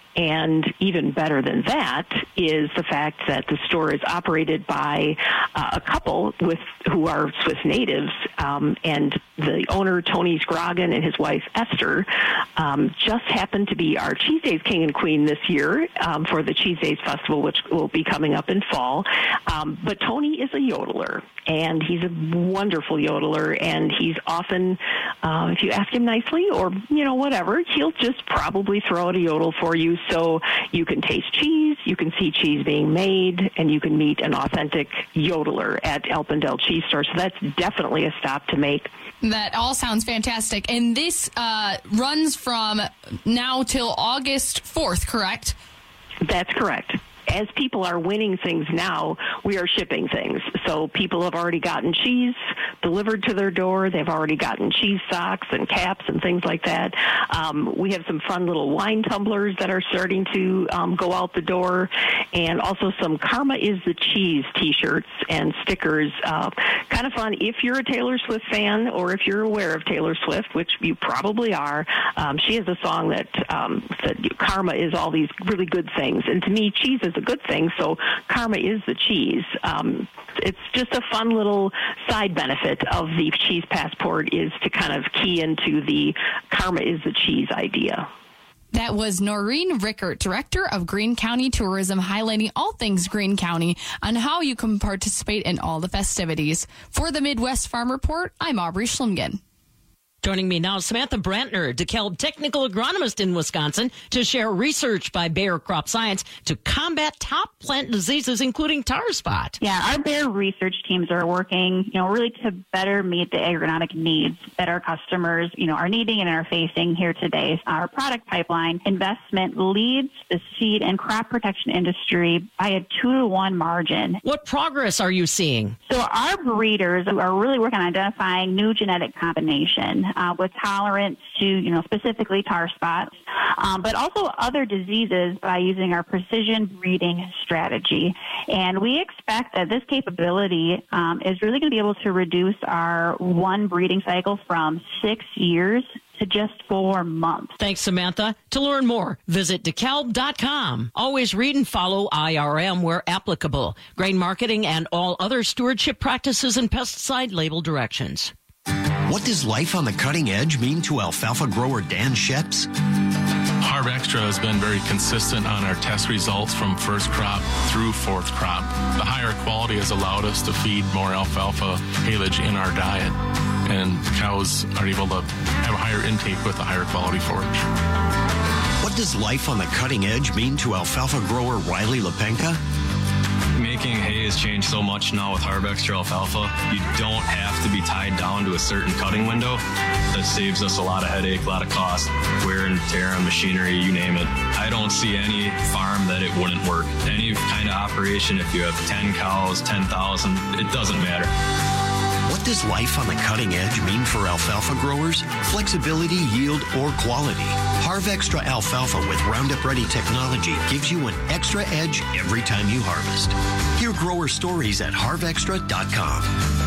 And even better than that is the fact that the store is operated by uh, a couple with who are Swiss natives, um, and the owner, Tony Scroggin, and his wife, Esther, um, just happened to be our Cheese Days King and Queen this year um, for the Cheese Days Festival, which will be coming up in fall. Um, but Tony is a yodeler, and he's a wonderful yodeler, and he's often, uh, if you ask him nicely or, you know, whatever, he'll just probably throw out a yodel for you. So you can taste cheese, you can see cheese being made, and you can meet an authentic yodeler at Alpendale Cheese Store. So that's definitely a stop to make. That all sounds fantastic. And this uh, runs from now till August fourth, correct? That's correct. As people are winning things now, we are shipping things. So people have already gotten cheese delivered to their door. They've already gotten cheese socks and caps and things like that. Um, we have some fun little wine tumblers that are starting to um, go out the door, and also some Karma is the Cheese t-shirts and stickers. Uh, kind of fun if you're a Taylor Swift fan or if you're aware of Taylor Swift, which you probably are. Um, she has a song that um, said Karma is all these really good things. And to me, cheese is a good thing, so Karma is the cheese. Um, it's just a fun little side benefit of the Cheese Passport is to kind of key into the Karma is the cheese idea. That was Noreen Rickert, Director of Greene County Tourism, highlighting all things Greene County on how you can participate in all the festivities. For the Midwest Farm Report, I'm Aubrey Schlumgen. Joining me now, Samantha Brantner, DeKalb technical agronomist in Wisconsin, to share research by Bayer Crop Science to combat top plant diseases, including tar spot. Yeah, our Bayer research teams are working, you know, really to better meet the agronomic needs that our customers, you know, are needing and are facing here today. Our product pipeline investment leads the seed and crop protection industry by a two to one margin. What progress are you seeing? So our breeders are really working on identifying new genetic combination. Uh, with tolerance to, you know, specifically tar spots, um, but also other diseases by using our precision breeding strategy. And we expect that this capability um, is really going to be able to reduce our one breeding cycle from six years to just four months. Thanks, Samantha. To learn more, visit DeKalb dot com. Always read and follow I R M where applicable. Grain marketing and all other stewardship practices and pesticide label directions. What does life on the cutting edge mean to alfalfa grower Dan Sheps? Harv Extra has been very consistent on our test results from first crop through fourth crop. The higher quality has allowed us to feed more alfalfa haylage in our diet, and cows are able to have a higher intake with a higher quality forage. What does life on the cutting edge mean to alfalfa grower Riley Lepenka? Making hay has changed so much now with Harv Extra Alfalfa. You don't have to be tied down to a certain cutting window. That saves us a lot of headache, a lot of cost, wear and tear on machinery, you name it. I don't see any farm that it wouldn't work. Any kind of operation, if you have ten cows, ten thousand, it doesn't matter. What does life on the cutting edge mean for alfalfa growers? Flexibility, yield, or quality? Harv Extra Alfalfa with Roundup Ready technology gives you an extra edge every time you harvest. Hear grower stories at harv extra dot com.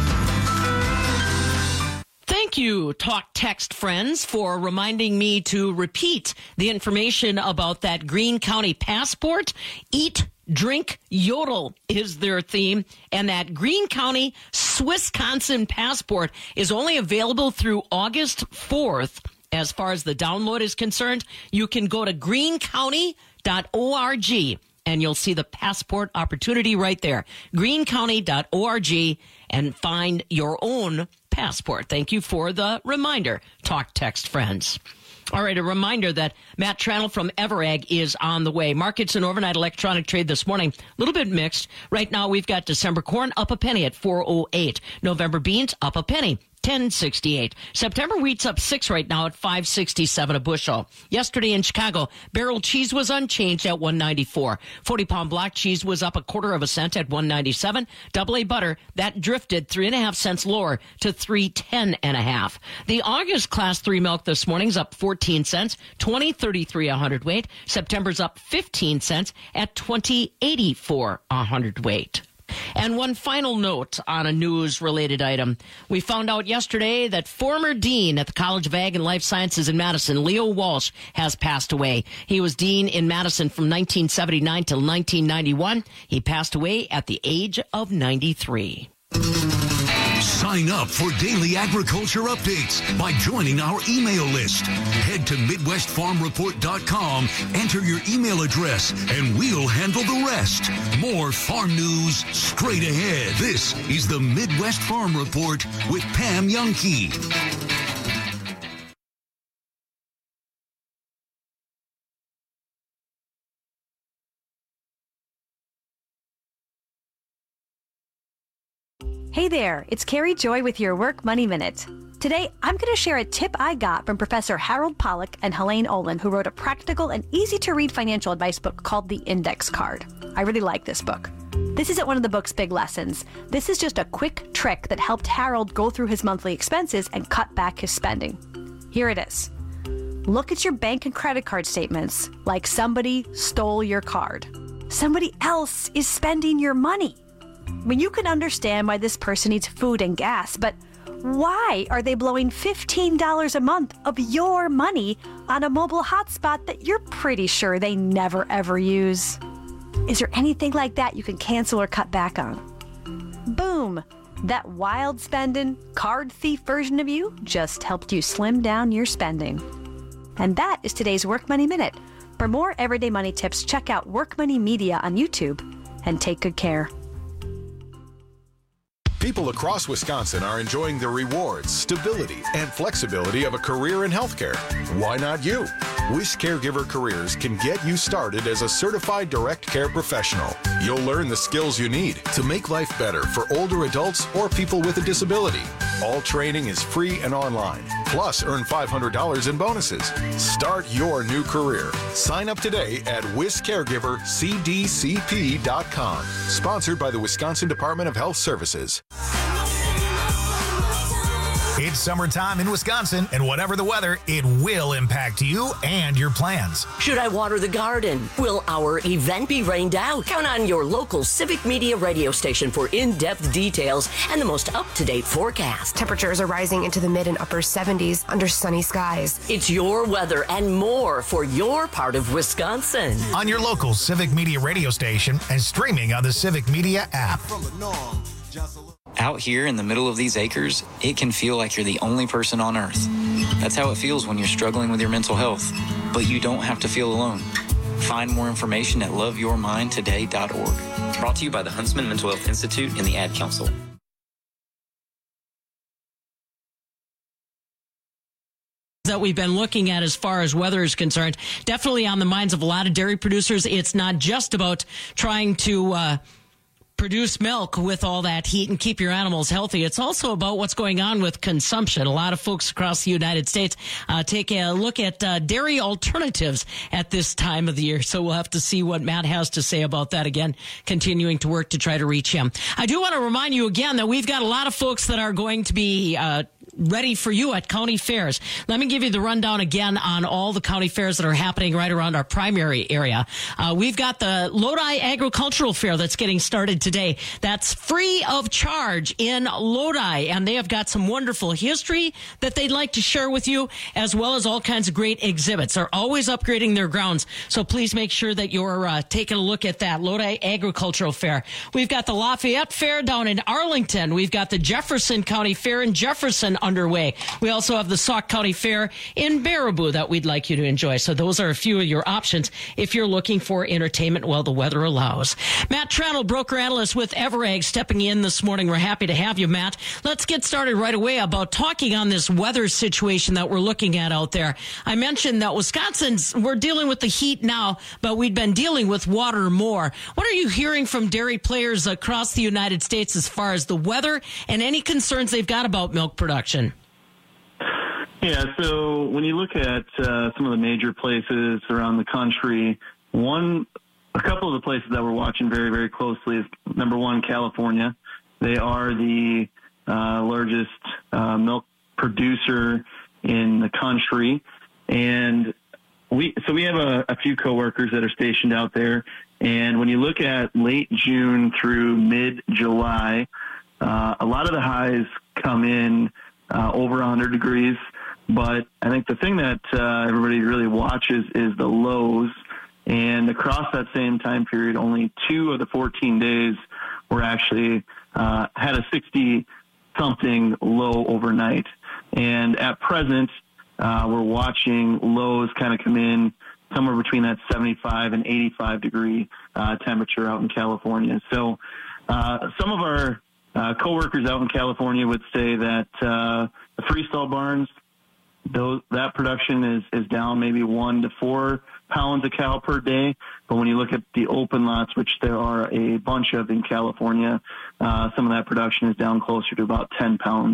Thank you, Talk Text friends, for reminding me to repeat the information about that Greene County Passport. Eat, drink, yodel is their theme, and that Greene County Wisconsin Passport is only available through August fourth. As far as the download is concerned, you can go to greene county dot org and you'll see the passport opportunity right there. greene county dot org and find your own passport. Thank you for the reminder, Talk Text friends. All right, a reminder that Matt Tranel from Everag is on the way. Markets and overnight electronic trade this morning, a little bit mixed. Right now, we've got December corn up a penny at four oh eight. November beans up a penny, ten sixty-eight. September wheat's up six right now at five sixty-seven a bushel. Yesterday in Chicago, barrel cheese was unchanged at one ninety-four. forty pound block cheese was up a quarter of a cent at one ninety-seven. Double A butter, that drifted three and a half cents lower to three ten and a half. The August class three milk this morning's up fourteen cents, twenty thirty-three a hundredweight. September's up fifteen cents at twenty eighty-four a hundredweight. And one final note on a news-related item. We found out yesterday that former dean at the College of Ag and Life Sciences in Madison, Leo Walsh, has passed away. He was dean in Madison from nineteen seventy-nine till nineteen ninety-one. He passed away at the age of ninety-three. Sign up for daily agriculture updates by joining our email list. Head to Midwest Farm Report dot com, enter your email address, and we'll handle the rest. More farm news straight ahead. This is the Midwest Farm Report with Pam Youngkey. Hey there, it's Carrie Joy with your Work Money Minute. Today, I'm going to share a tip I got from Professor Harold Pollack and Helene Olin, who wrote a practical and easy-to-read financial advice book called The Index Card. I really like this book. This isn't one of the book's big lessons. This is just a quick trick that helped Harold go through his monthly expenses and cut back his spending. Here it is. Look at your bank and credit card statements like somebody stole your card. Somebody else is spending your money. I mean, you can understand why this person needs food and gas, but why are they blowing fifteen dollars a month of your money on a mobile hotspot that you're pretty sure they never ever use? Is there anything like that you can cancel or cut back on? Boom! That wild spending, card thief version of you just helped you slim down your spending. And that is today's Work Money Minute. For more everyday money tips, check out Work Money Media on YouTube and take good care. People across Wisconsin are enjoying the rewards, stability, and flexibility of a career in healthcare. Why not you? Wish Caregiver Careers can get you started as a certified direct care professional. You'll learn the skills you need to make life better for older adults or people with a disability. All training is free and online. Plus, earn five hundred dollars in bonuses. Start your new career. Sign up today at wish caregiver c d c p dot com. Sponsored by the Wisconsin Department of Health Services. It's summertime in Wisconsin, and whatever the weather, it will impact you and your plans. Should I water the garden? Will our event be rained out? Count on your local Civic Media radio station for in-depth details and the most up-to-date forecast. Temperatures are rising into the mid and upper seventies under sunny skies. It's your weather and more for your part of Wisconsin. On your local Civic Media radio station and streaming on the Civic Media app. Out here in the middle of these acres, it can feel like you're the only person on earth. That's how it feels when you're struggling with your mental health. But you don't have to feel alone. Find more information at love your mind today dot org. Brought to you by the Huntsman Mental Health Institute and the Ad Council. That we've been looking at as far as weather is concerned, definitely on the minds of a lot of dairy producers. It's not just about trying to uh, produce milk with all that heat and keep your animals healthy. It's also about what's going on with consumption. A lot of folks across the United States uh, take a look at uh, dairy alternatives at this time of the year. So we'll have to see what Matt has to say about that. Again, continuing to work to try to reach him. I do want to remind you again that we've got a lot of folks that are going to be uh, ready for you at county fairs. Let me give you the rundown again on all the county fairs that are happening right around our primary area. Uh, we've got the Lodi Agricultural Fair that's getting started today. That's free of charge in Lodi, and they have got some wonderful history that they'd like to share with you, as well as all kinds of great exhibits. They're always upgrading their grounds, so please make sure that you're uh, taking a look at that Lodi Agricultural Fair. We've got the Lafayette Fair down in Arlington. We've got the Jefferson County Fair in Jefferson underway. We also have the Sauk County Fair in Baraboo that we'd like you to enjoy. So those are a few of your options if you're looking for entertainment while the weather allows. Matt Tranel, broker analyst with Everag, stepping in this morning. We're happy to have you, Matt. Let's get started right away about talking on this weather situation that we're looking at out there. I mentioned that Wisconsin's, we're dealing with the heat now, but we've been dealing with water more. What are you hearing from dairy players across the United States as far as the weather and any concerns they've got about milk production? Yeah, so when you look at uh, some of the major places around the country, one, a couple of the places that we're watching very, very closely is, number one, California. They are the uh, largest uh, milk producer in the country. And we, so we have a, a few coworkers that are stationed out there, And when you look at late June through mid-July, uh, a lot of the highs come in uh, over one hundred degrees. But I think the thing that uh, everybody really watches is the lows. And across that same time period, only two of the fourteen days were actually uh, had a sixty-something low overnight. And at present, uh, we're watching lows kind of come in somewhere between that seventy-five and eighty-five degree uh, temperature out in California. So uh, some of our uh, coworkers out in California would say that uh, the freestall barns, those, that production is, is down maybe one to four pounds of cow per day. But when you look at the open lots, which there are a bunch of in California, uh, some of that production is down closer to about ten pounds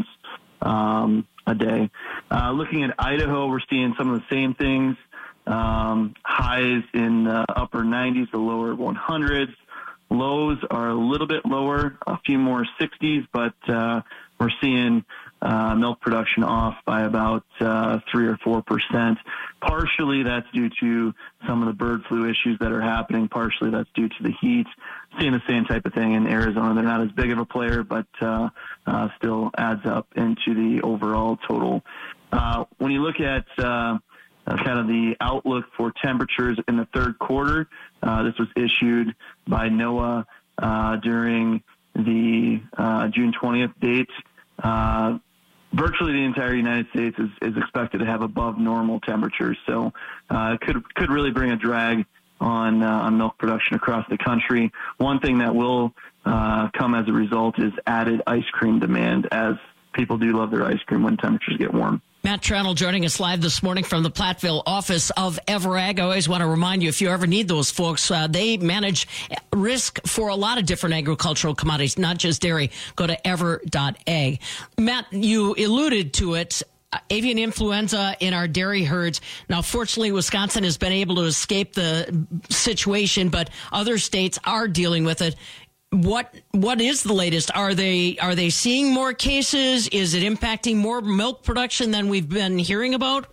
um, a day. Uh, looking at Idaho, we're seeing some of the same things. Um, highs in the upper nineties, the lower one hundreds. Lows are a little bit lower, a few more sixties, but uh, we're seeing uh, milk production off by about uh, three or four percent. Partially that's due to some of the bird flu issues that are happening. Partially that's due to the heat. Seeing the same type of thing in Arizona. They're not as big of a player, but uh, uh, still adds up into the overall total. Uh, when you look at uh, Uh, kind of the outlook for temperatures in the third quarter. Uh, this was issued by NOAA uh, during the uh, June twentieth date. Uh, virtually the entire United States is, is expected to have above normal temperatures, so uh, it could could really bring a drag on uh, on milk production across the country. One thing that will uh, come as a result is added ice cream demand, as people do love their ice cream when temperatures get warm. Matt Tranel joining us live this morning from the Platteville office of Everag. I always want to remind you, if you ever need those folks, uh, they manage risk for a lot of different agricultural commodities, not just dairy. Go to ever dot ag. Matt, you alluded to it. Uh, avian influenza in our dairy herds. Now, fortunately, Wisconsin has been able to escape the situation, but other states are dealing with it. What what is the latest? Are they are they seeing more cases? Is it impacting more milk production than we've been hearing about?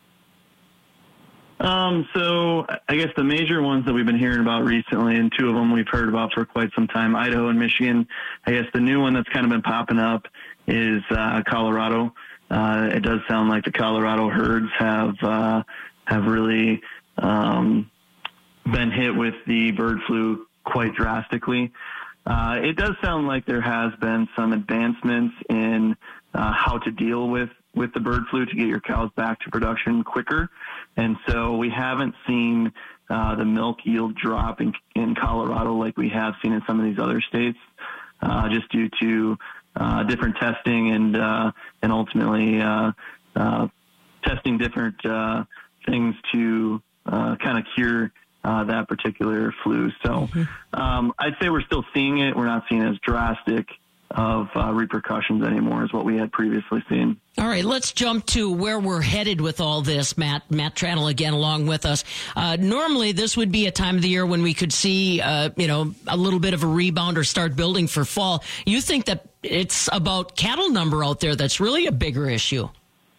Um, so I guess the major ones that we've been hearing about recently, and two of them we've heard about for quite some time, Idaho and Michigan. I guess the new one that's kind of been popping up is uh, Colorado. Uh, it does sound like the Colorado herds have uh, have really um, been hit with the bird flu quite drastically. Uh, it does sound like there has been some advancements in uh, how to deal with, with the bird flu to get your cows back to production quicker. And so we haven't seen uh, the milk yield drop in, in Colorado like we have seen in some of these other states, uh, just due to uh, different testing and uh, and ultimately uh, uh, testing different uh, things to uh, kind of cure Uh, that particular flu. So um, I'd say we're still seeing it. We're not seeing as drastic of uh, repercussions anymore as what we had previously seen. All right, let's jump to where we're headed with all this. Matt, Matt Tranel again along with us. Uh, normally, this would be a time of the year when we could see, uh, you know, a little bit of a rebound or start building for fall. You think that it's about cattle number out there that's really a bigger issue?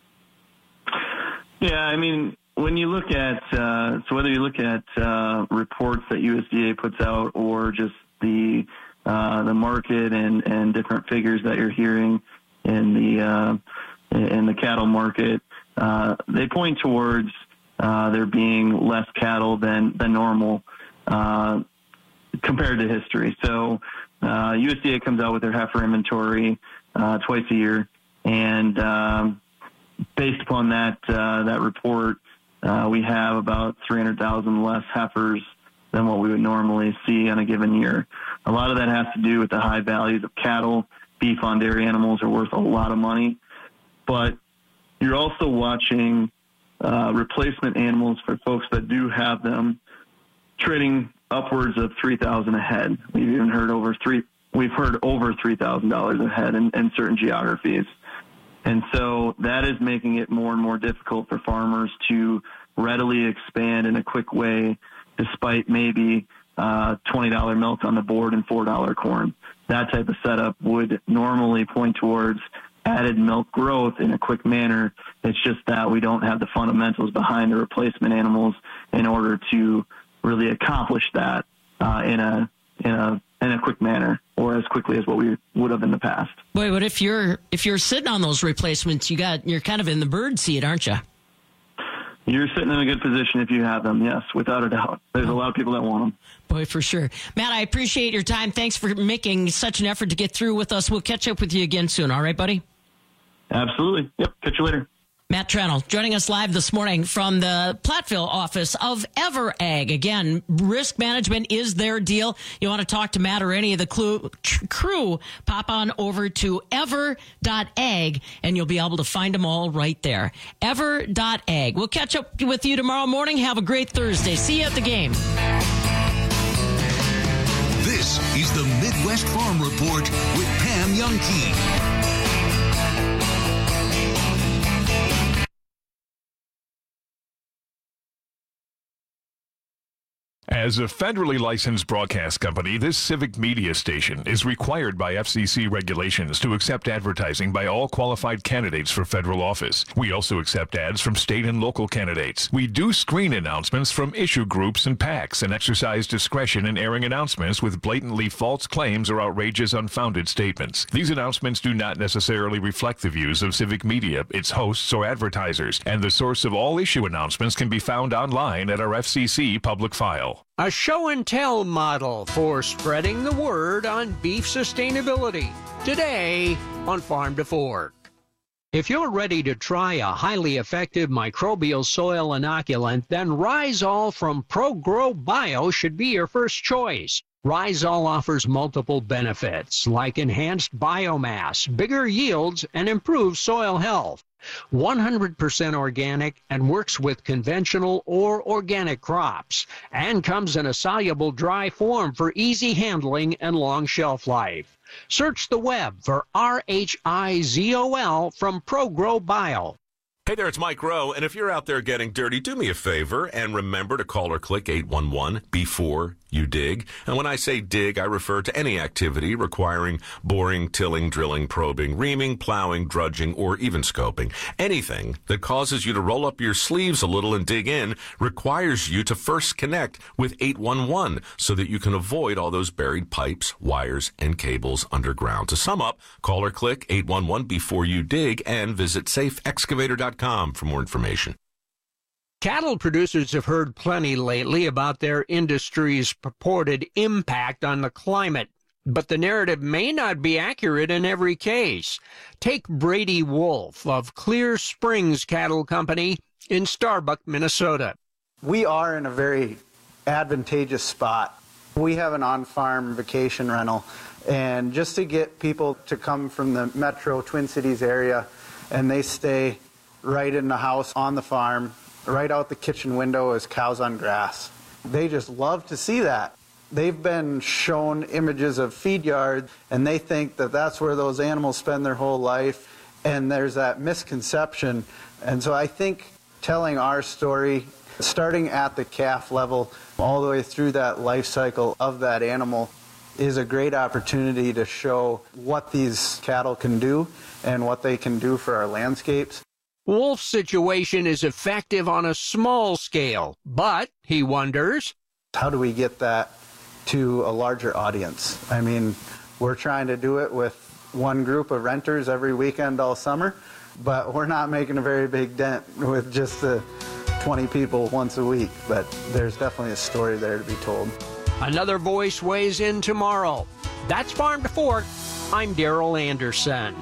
Yeah, I mean, when you look at, uh, so whether you look at uh, reports that U S D A puts out or just the uh, the market and, and different figures that you're hearing in the uh, in the cattle market, uh, they point towards uh, there being less cattle than than normal uh, compared to history. So uh, U S D A comes out with their heifer inventory uh, twice a year, and um, based upon that uh, that report, Uh, we have about three hundred thousand less heifers than what we would normally see on a given year. A lot of that has to do with the high values of cattle. Beef on dairy animals are worth a lot of money. But you're also watching uh, replacement animals for folks that do have them trading upwards of three thousand dollars a head. We've even heard over three. We've heard over three thousand dollars a head in, in certain geographies. And so that is making it more and more difficult for farmers to readily expand in a quick way, despite maybe uh, twenty dollars milk on the board and four dollars corn. That type of setup would normally point towards added milk growth in a quick manner. It's just that we don't have the fundamentals behind the replacement animals in order to really accomplish that uh, in a in a in a quick manner, or as quickly as what we would have in the past. Boy, but if you're if you're sitting on those replacements, you got you're kind of in the bird seat, aren't you? You're sitting in a good position if you have them, yes, without a doubt. There's a lot of people that want them. Boy, for sure. Matt, I appreciate your time. Thanks for making such an effort to get through with us. We'll catch up with you again soon. All right, buddy? Absolutely. Yep. Catch you later. Matt Tranel joining us live this morning from the Platteville office of EverAg. Again, risk management is their deal. You want to talk to Matt or any of the clue, tr- crew, pop on over to ever dot ag and you'll be able to find them all right there. ever dot ag. We'll catch up with you tomorrow morning. Have a great Thursday. See you at the game. This is the Midwest Farm Report with Pam Youngkey. As a federally licensed broadcast company, this civic media station is required by F C C regulations to accept advertising by all qualified candidates for federal office. We also accept ads from state and local candidates. We do screen announcements from issue groups and PACs and exercise discretion in airing announcements with blatantly false claims or outrageous unfounded statements. These announcements do not necessarily reflect the views of civic media, its hosts, or advertisers, and the source of all issue announcements can be found online at our F C C public file. A show and tell model for spreading the word on beef sustainability. Today on Farm to Fork. If you're ready to try a highly effective microbial soil inoculant, then Rhizol from ProGrow Bio should be your first choice. Rhizol offers multiple benefits like enhanced biomass, bigger yields, and improved soil health. one hundred percent organic and works with conventional or organic crops, and comes in a soluble dry form for easy handling and long shelf life. Search the web for R H I Z O L from ProGrow Bio. Hey there, it's Mike Rowe, and if you're out there getting dirty, do me a favor and remember to call or click eight one one before you dig. And when I say dig, I refer to any activity requiring boring, tilling, drilling, probing, reaming, plowing, drudging, or even scoping. Anything that causes you to roll up your sleeves a little and dig in requires you to first connect with eight one one so that you can avoid all those buried pipes, wires, and cables underground. To sum up, call or click eight one one before you dig and visit safe excavator dot com for more information. Cattle producers have heard plenty lately about their industry's purported impact on the climate, but the narrative may not be accurate in every case. Take Brady Wolf of Clear Springs Cattle Company in Starbuck, Minnesota. We are in a very advantageous spot. We have an on-farm vacation rental, and just to get people to come from the metro Twin Cities area, and they stay right in the house on the farm, right out the kitchen window as cows on grass. They just love to see that. They've been shown images of feed yards, and they think that that's where those animals spend their whole life, and there's that misconception. And so I think telling our story, starting at the calf level, all the way through that life cycle of that animal, is a great opportunity to show what these cattle can do and what they can do for our landscapes. Wolf's situation is effective on a small scale, but he wonders, how do we get that to a larger audience? I mean, we're trying to do it with one group of renters every weekend all summer, but we're not making a very big dent with just the twenty people once a week. But there's definitely a story there to be told. Another voice weighs in tomorrow. That's Farm to Fork. I'm Daryl Anderson.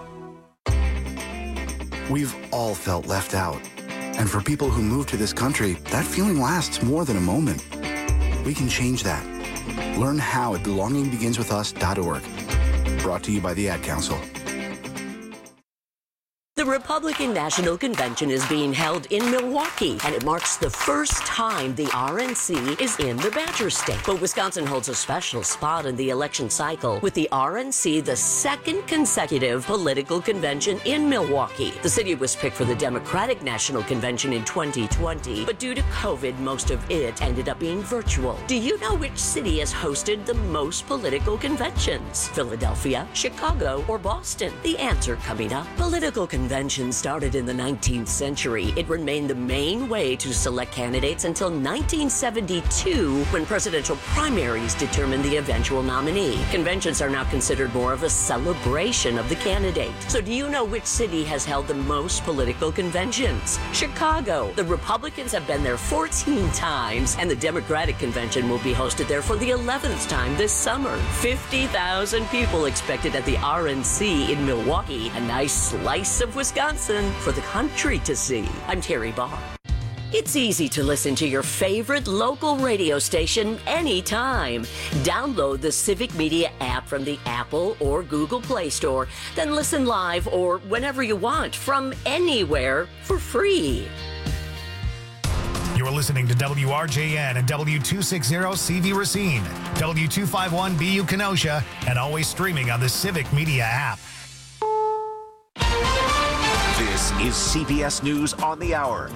We've all felt left out. And for people who move to this country, that feeling lasts more than a moment. We can change that. Learn how at belonging begins with us dot org. Brought to you by the Ad Council. The Republican National Convention is being held in Milwaukee, and it marks the first time the R N C is in the Badger State. But Wisconsin holds a special spot in the election cycle, with the R N C the second consecutive political convention in Milwaukee. The city was picked for the Democratic National Convention in twenty twenty, but due to COVID, most of it ended up being virtual. Do you know which city has hosted the most political conventions? Philadelphia, Chicago, or Boston? The answer coming up. Political conventions convention started in the nineteenth century. It remained the main way to select candidates until nineteen seventy-two, when presidential primaries determined the eventual nominee. Conventions are now considered more of a celebration of the candidate. So do you know which city has held the most political conventions? Chicago. The Republicans have been there fourteen times, and the Democratic convention will be hosted there for the eleventh time this summer. fifty thousand people expected at the R N C in Milwaukee. A nice slice of Wisconsin for the country to see. I'm Terry Barr. It's easy to listen to your favorite local radio station anytime. Download the Civic Media app from the Apple or Google Play Store, then listen live or whenever you want from anywhere for free. You're listening to W R J N and W two sixty C V Racine, W two fifty-one B U Kenosha, and always streaming on the Civic Media app. This is C B S News on the Hour,